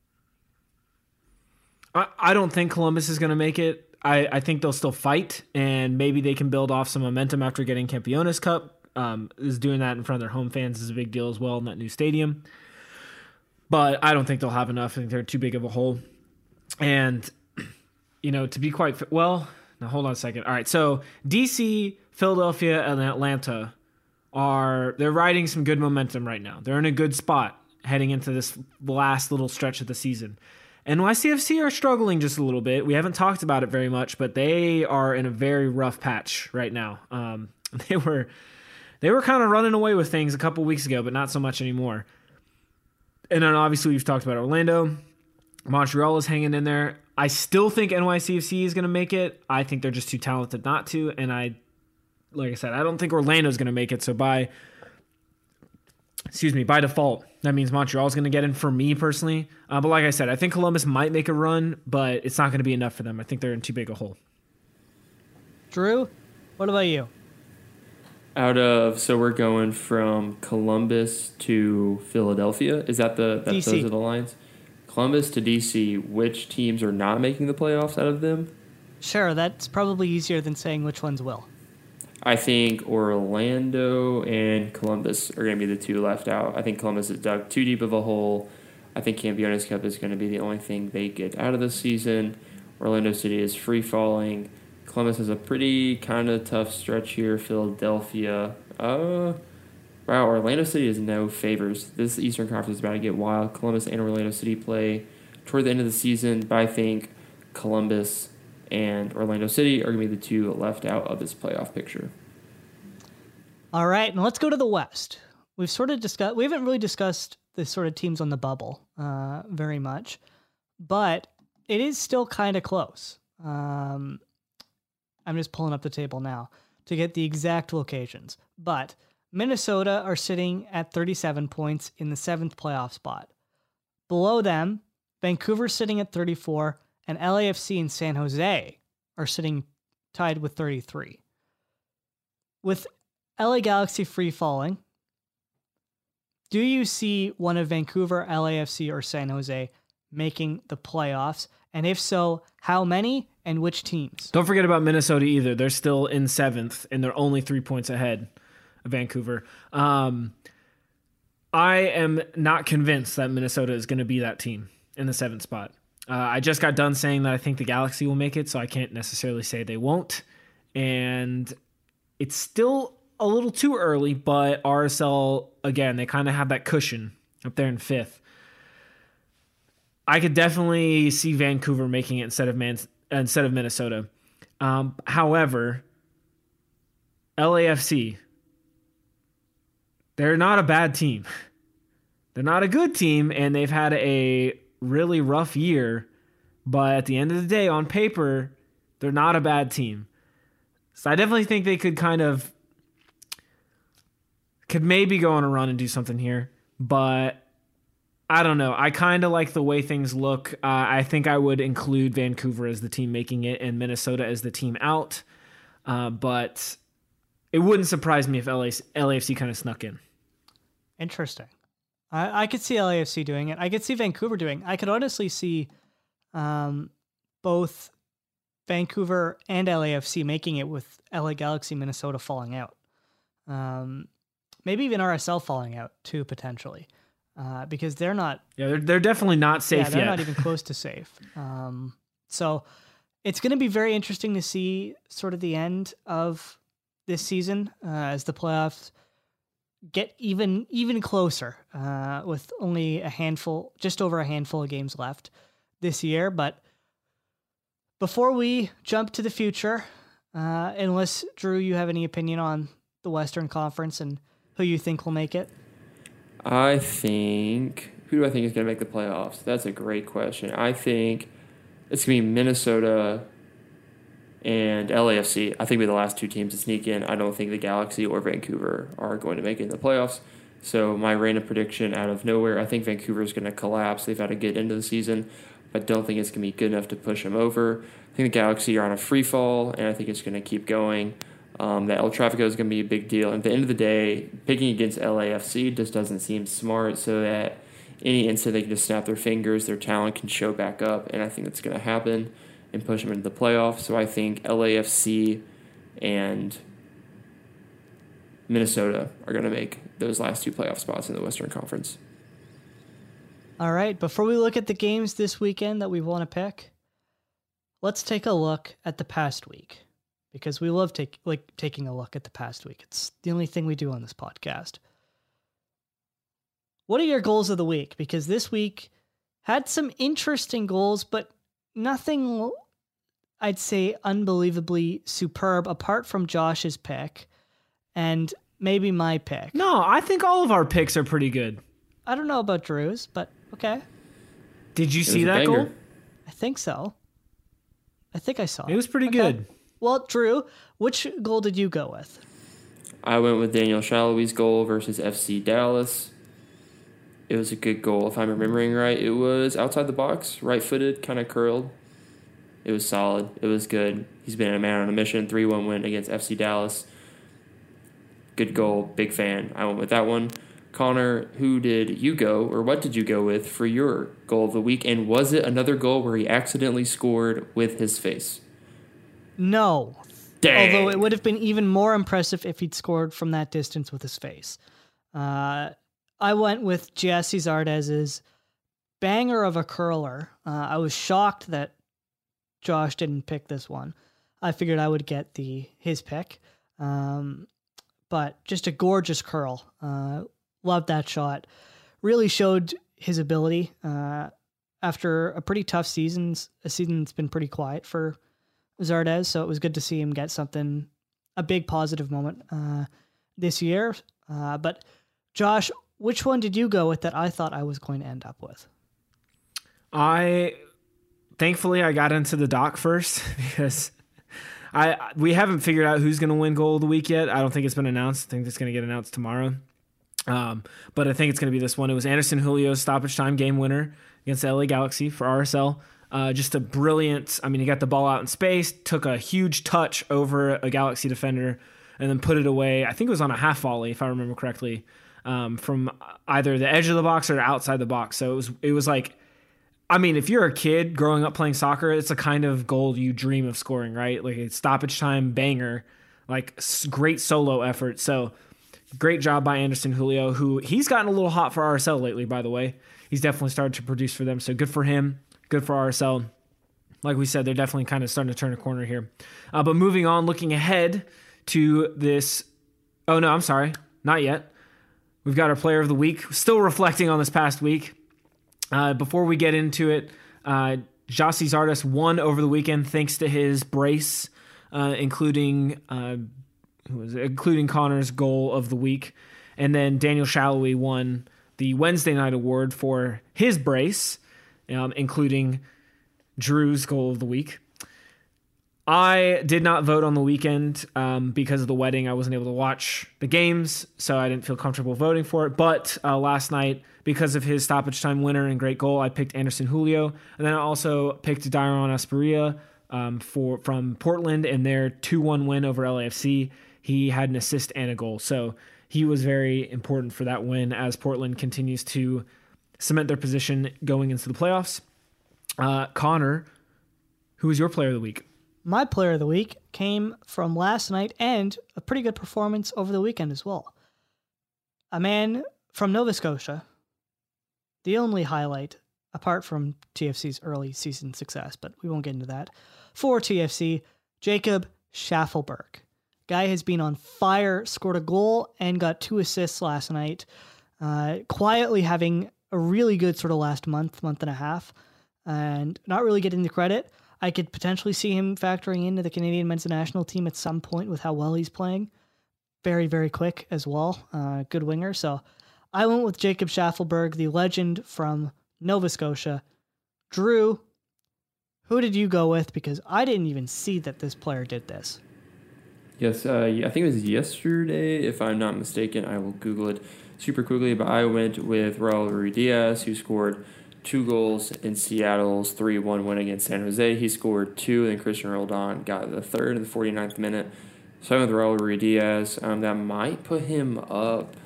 I, I don't think Columbus is going to make it. I, I think they'll still fight, and maybe they can build off some momentum after getting Campeones Cup. Um, is doing that in front of their home fans is a big deal as well in that new stadium. But I don't think they'll have enough. I think they're too big of a hole. And, you know, to be quite... Well, now hold on a second. All right, so D C, Philadelphia, and Atlanta are... They're riding some good momentum right now. They're in a good spot heading into this last little stretch of the season. N Y C F C are struggling just a little bit. We haven't talked about it very much, but they are in a very rough patch right now. Um, they were... They were kind of running away with things a couple weeks ago, but not so much anymore. And then obviously we've talked about Orlando. Montreal is hanging in there. I still think N Y C F C is going to make it. I think they're just too talented not to. And I, like I said, I don't think Orlando is going to make it. So by, excuse me, by default, that means Montreal is going to get in for me personally. Uh, but like I said, I think Columbus might make a run, but it's not going to be enough for them. I think they're in too big a hole. Drew, what about you? Out of, so we're going from Columbus to Philadelphia. Is that the, that D C. those are the lines? Columbus to D C, which teams are not making the playoffs out of them? Sure, that's probably easier than saying which ones will. I think Orlando and Columbus are going to be the two left out. I think Columbus is dug too deep of a hole. I think Campeones Cup is going to be the only thing they get out of the season. Orlando City is free falling. Columbus has a pretty kind of tough stretch here. Philadelphia Uh, wow, Orlando City is no favors. This Eastern Conference is about to get wild. Columbus and Orlando City play toward the end of the season, but I think Columbus and Orlando City are going to be the two left out of this playoff picture. All right, and let's go to the West. We've sort of discussed, we haven't really discussed the sort of teams on the bubble uh, very much, but it is still kind of close. Um, I'm just pulling up the table now to get the exact locations, but Minnesota are sitting at thirty-seven points in the seventh playoff spot. Below them, Vancouver sitting at thirty-four, and L A F C and San Jose are sitting tied with thirty-three. With L A Galaxy free falling, do you see one of Vancouver, L A F C, or San Jose making the playoffs? And if so, how many and which teams? Don't forget about Minnesota either. They're still in seventh, and they're only three points ahead of Vancouver. Um, I am not convinced that Minnesota is going to be that team in the seventh spot. Uh, I just got done saying that I think the Galaxy will make it, so I can't necessarily say they won't. And it's still a little too early, but R S L, again, they kind of have that cushion up there in fifth. I could definitely see Vancouver making it instead of Man- instead of Minnesota. Um, however, L A F C, they're not a bad team. They're not a good team, and they've had a really rough year, but at the end of the day, on paper, they're not a bad team. So I definitely think they could kind of could maybe go on a run and do something here, but I don't know. I kind of like the way things look. Uh, I think I would include Vancouver as the team making it and Minnesota as the team out, uh, but it wouldn't surprise me if L A, L A F C kind of snuck in. Interesting. I, I could see L A F C doing it. I could see Vancouver doing it. I could honestly see um, both Vancouver and L A F C making it with L A Galaxy, Minnesota falling out. Um, maybe even R S L falling out too, potentially. Uh, because they're not... Yeah, they're, they're definitely not safe yeah, they're yet. not even close to safe. Um, so it's going to be very interesting to see sort of the end of this season uh, as the playoffs get even even closer uh, with only a handful, just over a handful of games left this year. But before we jump to the future, uh, unless, Drew, you have any opinion on the Western Conference and who you think will make it? I think... Who do I think is going to make the playoffs? That's a great question. I think it's going to be Minnesota and L A F C. I think we're the last two teams to sneak in. I don't think the Galaxy or Vancouver are going to make it in the playoffs. So my random prediction out of nowhere, I think Vancouver is going to collapse. They've had to get into the season, but don't think it's going to be good enough to push them over. I think the Galaxy are on a free fall, and I think it's going to keep going. Um, that El Tráfico is going to be a big deal. And at the end of the day, picking against L A F C just doesn't seem smart, so that any instant they can just snap their fingers, their talent can show back up, and I think that's going to happen and push them into the playoffs. So I think L A F C and Minnesota are going to make those last two playoff spots in the Western Conference. All right, before we look at the games this weekend that we want to pick, let's take a look at the past week. Because we love take, like taking a look at the past week. It's the only thing we do on this podcast. What are your goals of the week? Because this week had some interesting goals, but nothing, I'd say, unbelievably superb, apart from Josh's pick and maybe my pick. No, I think all of our picks are pretty good. I don't know about Drew's, but okay. Did you It see was a that banger. goal? I think so. I think I saw it. It was pretty Okay. good. Well, Drew, which goal did you go with? I went with Daniel Shalhoub's goal versus F C Dallas. It was a good goal, if I'm remembering right. It was outside the box, right-footed, kind of curled. It was solid. It was good. He's been a man on a mission. three one win against F C Dallas. Good goal. Big fan. I went with that one. Connor, who did you go, or what did you go with for your goal of the week? And was it another goal where he accidentally scored with his face? No. Dang. Although it would have been even more impressive if he'd scored from that distance with his face. Uh, I went with Jesse Zardez's banger of a curler. Uh, I was shocked that Josh didn't pick this one. I figured I would get the his pick. Um, but just a gorgeous curl. Uh, loved that shot. Really showed his ability uh, after a pretty tough season, a season that's been pretty quiet for Zardes. So it was good to see him get something, a big positive moment uh, this year. Uh, but Josh, which one did you go with that I thought I was going to end up with? I, thankfully, I got into the doc first because I we haven't figured out who's going to win goal of the week yet. I don't think it's been announced. I think it's going to get announced tomorrow. Um, but I think it's going to be this one. It was Anderson Julio's stoppage time game winner against the L A Galaxy for R S L. Uh, just a brilliant, I mean, he got the ball out in space, took a huge touch over a Galaxy defender, and then put it away. I think it was on a half volley, if I remember correctly, um, from either the edge of the box or outside the box. So it was, it was like, I mean, if you're a kid growing up playing soccer, it's a kind of goal you dream of scoring, right? Like a stoppage time banger, like great solo effort. So great job by Anderson Julio, who he's gotten a little hot for R S L lately, by the way. He's definitely started to produce for them. So good for him. Good for R S L. Like we said, they're definitely kind of starting to turn a corner here. Uh, but moving on, looking ahead to this. Oh, no, I'm sorry. Not yet. We've got our player of the week. Still reflecting on this past week. Uh, before we get into it, uh, Gyasi Zardes won over the weekend thanks to his brace, uh, including uh, who was it? including Connor's goal of the week. And then Daniel Shalhoub won the Wednesday night award for his brace, um, including Drew's goal of the week. I did not vote on the weekend um, because of the wedding. I wasn't able to watch the games, so I didn't feel comfortable voting for it. But uh, last night, because of his stoppage time winner and great goal, I picked Anderson Julio. And then I also picked Dairon Asprilla um, for from Portland and their two one win over L A F C. He had an assist and a goal. So he was very important for that win as Portland continues to cement their position going into the playoffs. Uh, Connor, who was your player of the week? My player of the week came from last night and a pretty good performance over the weekend as well. A man from Nova Scotia, the only highlight, apart from T F C's early season success, but we won't get into that, for T F C, Jacob Schaffelberg. Guy has been on fire, scored a goal, and got two assists last night. Uh, quietly having a really good sort of last month, month and a half, and not really getting the credit. I could potentially see him factoring into the Canadian men's national team at some point with how well he's playing. Very, very quick as well. Uh, good winger. So I went with Jacob Schaffelberg, the legend from Nova Scotia. Drew, who did you go with? Because I didn't even see that this player did this. Yes, uh, I think it was yesterday, if I'm not mistaken. I will Google it super quickly, but I went with Raul Ruidiaz, who scored two goals in Seattle's three one win against San Jose. He scored two, and Christian Roldan got the third in the forty-ninth minute. So I went with Raul Ruidiaz. Um, that might put him up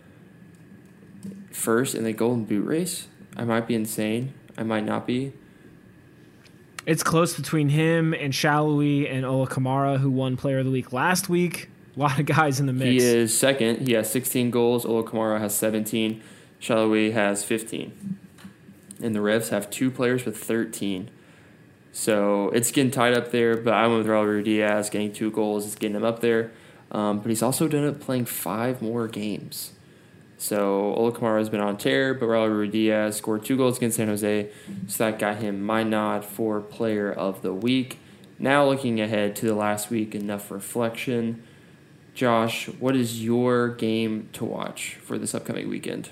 first in the Golden Boot race. I might be insane. I might not be. It's close between him and Shalhoub and Ola Kamara, who won Player of the Week last week. A lot of guys in the mix. He is second. He has sixteen goals. Ola Kamara has seventeen. Shalhoub has fifteen. And the Revs have two players with thirteen. So it's getting tied up there, but I went with Raul Ruidiaz. Getting two goals is getting him up there. Um, but he's also done up playing five more games. So Ola Kamara has been on tear, but Raul Ruidiaz scored two goals against San Jose. So that got him my nod for player of the week. Now looking ahead to the last week, enough reflection. Josh, what is your game to watch for this upcoming weekend?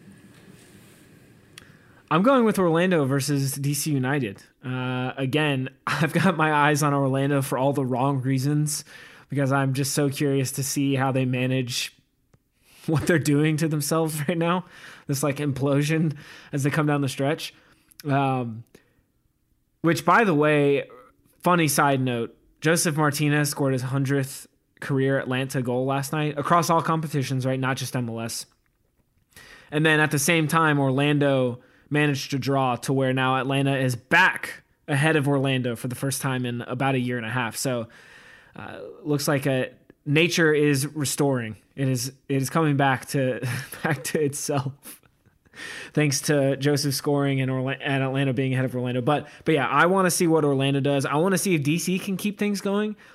I'm going with Orlando versus D C United. Uh, again, I've got my eyes on Orlando for all the wrong reasons because I'm just so curious to see how they manage what they're doing to themselves right now. This like implosion as they come down the stretch. Um, which, by the way, funny side note, Joseph Martinez scored his hundredth career Atlanta goal last night across all competitions, right? Not just M L S. And then at the same time, Orlando managed to draw to where now Atlanta is back ahead of Orlando for the first time in about a year and a half. So uh, looks like a, nature is restoring. It is it is coming back to back to itself, thanks to Joseph scoring and, Orla- and Atlanta being ahead of Orlando. But but yeah, I want to see what Orlando does. I want to see if D C can keep things going.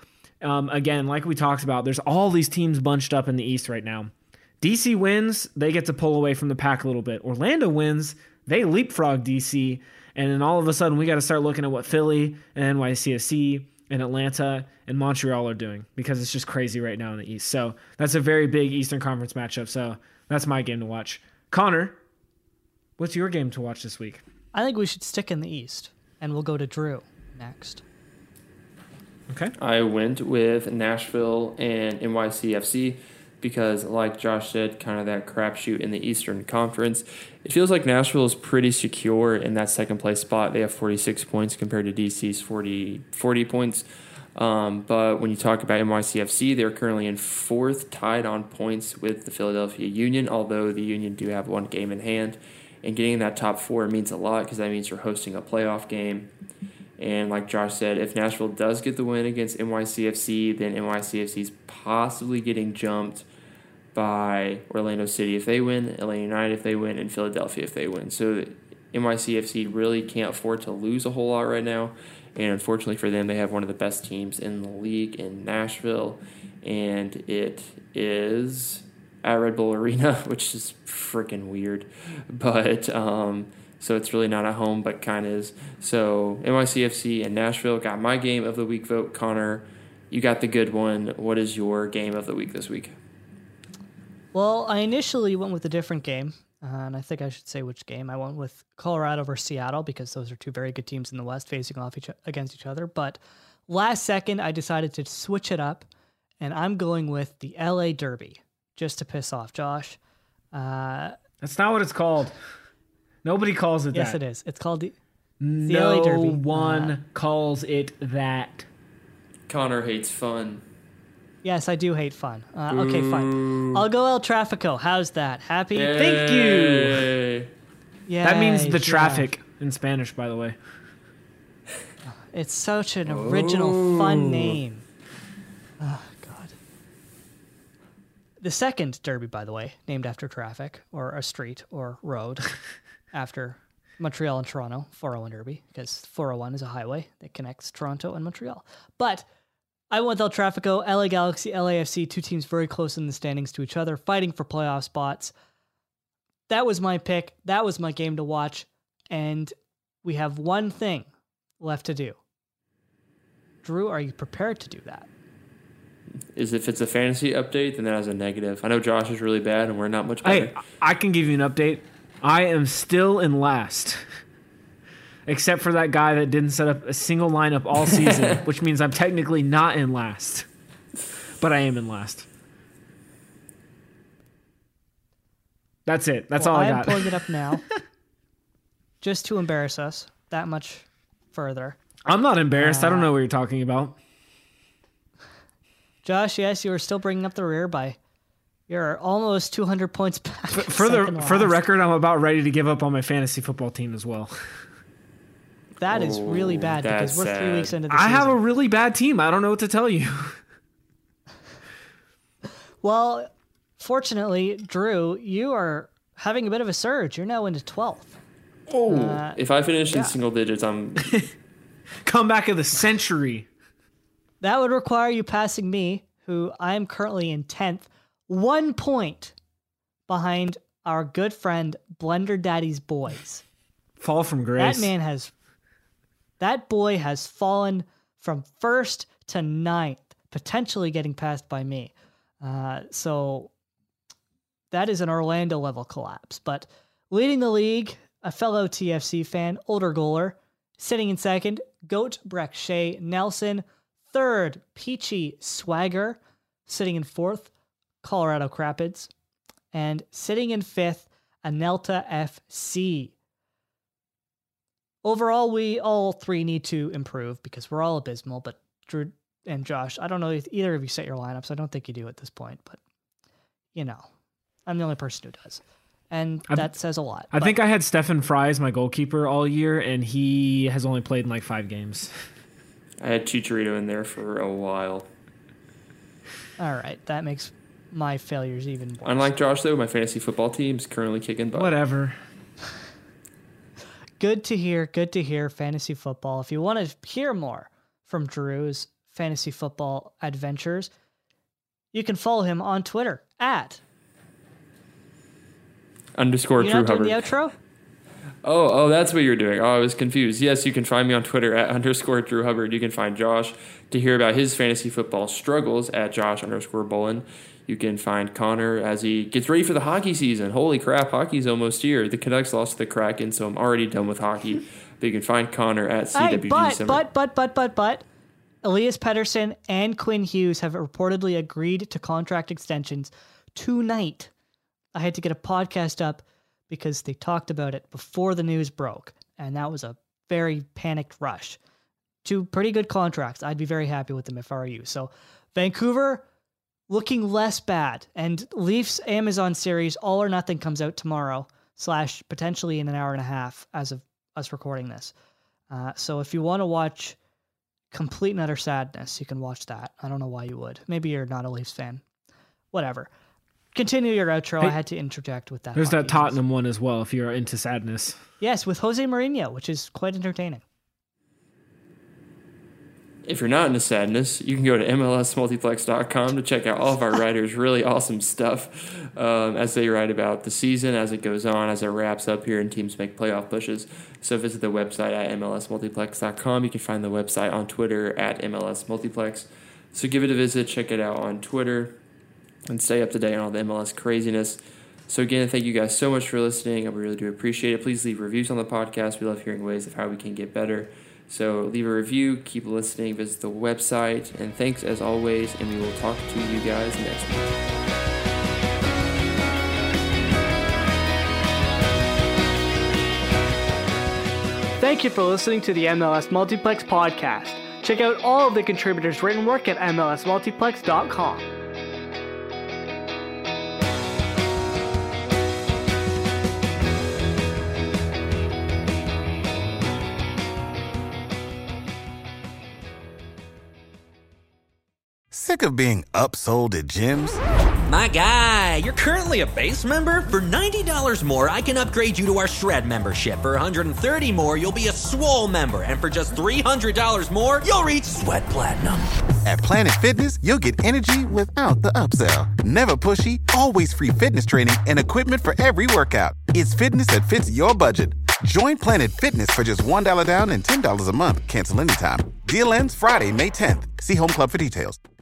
Um, again, like we talked about, there's all these teams bunched up in the East right now. D C wins, they get to pull away from the pack a little bit. Orlando wins, they leapfrog D C, and then all of a sudden we got to start looking at what Philly and N Y C F C and Atlanta and Montreal are doing, because it's just crazy right now in the East. So that's a very big Eastern Conference matchup. So that's my game to watch. Connor, what's your game to watch this week? I think we should stick in the East, and we'll go to Drew next. Okay. I went with Nashville and N Y C F C because, like Josh said, kind of that crapshoot in the Eastern Conference. It feels like Nashville is pretty secure in that second place spot. They have forty-six points compared to D C's forty, forty points. Um, but when you talk about N Y C F C, they're currently in fourth, tied on points with the Philadelphia Union, although the Union do have one game in hand. And getting in that top four means a lot because that means you're hosting a playoff game. And like Josh said, if Nashville does get the win against N Y C F C, then N Y C F C is possibly getting jumped by Orlando City if they win, Atlanta United if they win, and Philadelphia if they win. So N Y C F C really can't afford to lose a whole lot right now. And unfortunately for them, they have one of the best teams in the league in Nashville. And it is at Red Bull Arena, which is freaking weird. But um, so it's really not at home, but kind of is. So N Y C F C and Nashville got my game of the week vote. Connor, you got the good one. What is your game of the week this week? Well, I initially went with a different game, uh, and I think I should say which game. I went with Colorado versus Seattle because those are two very good teams in the West facing off each against each other. But last second, I decided to switch it up, and I'm going with the L A Derby just to piss off Josh. Uh, That's not what it's called. Nobody calls it yes, that. it is. It's called the, the no L A Derby. one Uh, calls it that. Connor hates fun. Yes, I do hate fun. Uh, okay, fine. I'll go El Trafico. How's that? Happy? Yay. Thank you. Yeah. That means the traffic in Spanish, by the way. It's such an original, fun name. Oh, God. The second derby, by the way, named after traffic, or a street, or road, after Montreal and Toronto, four oh one Derby, because four oh one is a highway that connects Toronto and Montreal. But I went with El Trafico, L A Galaxy, L A F C, two teams very close in the standings to each other, fighting for playoff spots. That was my pick. That was my game to watch. And we have one thing left to do. Drew, are you prepared to do that? Is if it's a fantasy update, then that has a negative. I know Josh is really bad, and we're not much better. Hey, I can give you an update. I am still in last. Except for that guy that didn't set up a single lineup all season, which means I'm technically not in last. But I am in last. That's it. That's well, all I, I got. am pulling it up now, just to embarrass us that much further. I'm not embarrassed. Uh, I don't know what you're talking about. Josh, yes, you are still bringing up the rear by you're almost two hundred points back. For, for the second for the last. record, I'm about ready to give up on my fantasy football team as well. That is really Oh, bad because that's we're three sad. weeks into the I season. have a really bad team. I don't know what to tell you. Well, fortunately, Drew, you are having a bit of a surge. You're now into twelfth. Oh, Uh, if I finish yeah. in single digits, I'm Comeback of the century. That would require you passing me, who I am currently in tenth, one point behind our good friend Blender Daddy's boys. Fall from grace. That man has, that boy has fallen from first to ninth, potentially getting passed by me. Uh, so that is an Orlando level collapse. But leading the league, a fellow T F C fan, older goaler, sitting in second, Goat Breck Shea Nelson. Third, Peachy Swagger, sitting in fourth, Colorado Crapids. And sitting in fifth, Anelta F C. Overall, we all three need to improve because we're all abysmal, but Drew and Josh, I don't know if either of you set your lineups. I don't think you do at this point, but, you know, I'm the only person who does. And I've- that says a lot. I But think I had Stefan Fry as my goalkeeper all year, and he has only played in like five games. I had Chicharito in there for a while. All right, that makes my failures even worse. Unlike Josh, though, my fantasy football team's currently kicking butt. Whatever. Good to hear. Good to hear fantasy football. If you want to hear more from Drew's fantasy football adventures. You can follow him on Twitter at underscore You're Drew not doing Hubbard. the outro? Oh, oh, that's what you're doing. Oh, I was confused. Yes, you can find me on Twitter at underscore Drew Hubbard. You can find Josh to hear about his fantasy football struggles at Josh underscore Bolin. You can find Connor as he gets ready for the hockey season. Holy crap, hockey's almost here. The Canucks lost to the Kraken, so I'm already done with hockey. But you can find Connor at C W G Hey, but, Summer. but, but, but, but, but, Elias Pettersson and Quinn Hughes have reportedly agreed to contract extensions tonight. I had to get a podcast up because they talked about it before the news broke, and that was a very panicked rush. Two pretty good contracts. I'd be very happy with them if I were you. So Vancouver looking less bad, and Leafs Amazon series All or Nothing comes out tomorrow, slash potentially in an hour and a half as of us recording this. Uh, so if you want to watch complete and utter sadness, you can watch that. I don't know why you would. Maybe you're not a Leafs fan. Whatever. Continue your outro. Hey, I had to interject with that. There's that hockey Tottenham one as well, if you're into sadness. Yes, with Jose Mourinho, which is quite entertaining. If you're not into sadness, you can go to M L S multiplex dot com to check out all of our writers' really awesome stuff um, as they write about the season, as it goes on, as it wraps up here and teams make playoff pushes. So visit the website at M L S multiplex dot com. You can find the website on Twitter at M L S multiplex. So give it a visit, check it out on Twitter, and stay up to date on all the M L S craziness. So again, thank you guys so much for listening. I really do appreciate it. Please leave reviews on the podcast. We love hearing ways of how we can get better. So leave a review, keep listening, visit the website, and thanks as always, and we will talk to you guys next week. Thank you for listening to the M L S Multiplex podcast. Check out all of the contributors' written work at M L S multiplex dot com. Sick of being upsold at gyms? My guy, you're currently a base member? For ninety dollars more, I can upgrade you to our Shred membership. For one hundred thirty dollars more, you'll be a Swole member. And for just three hundred dollars more, you'll reach Sweat Platinum. At Planet Fitness, you'll get energy without the upsell. Never pushy, always free fitness training and equipment for every workout. It's fitness that fits your budget. Join Planet Fitness for just one dollar down and ten dollars a month. Cancel anytime. Deal ends Friday, May tenth. See Home Club for details.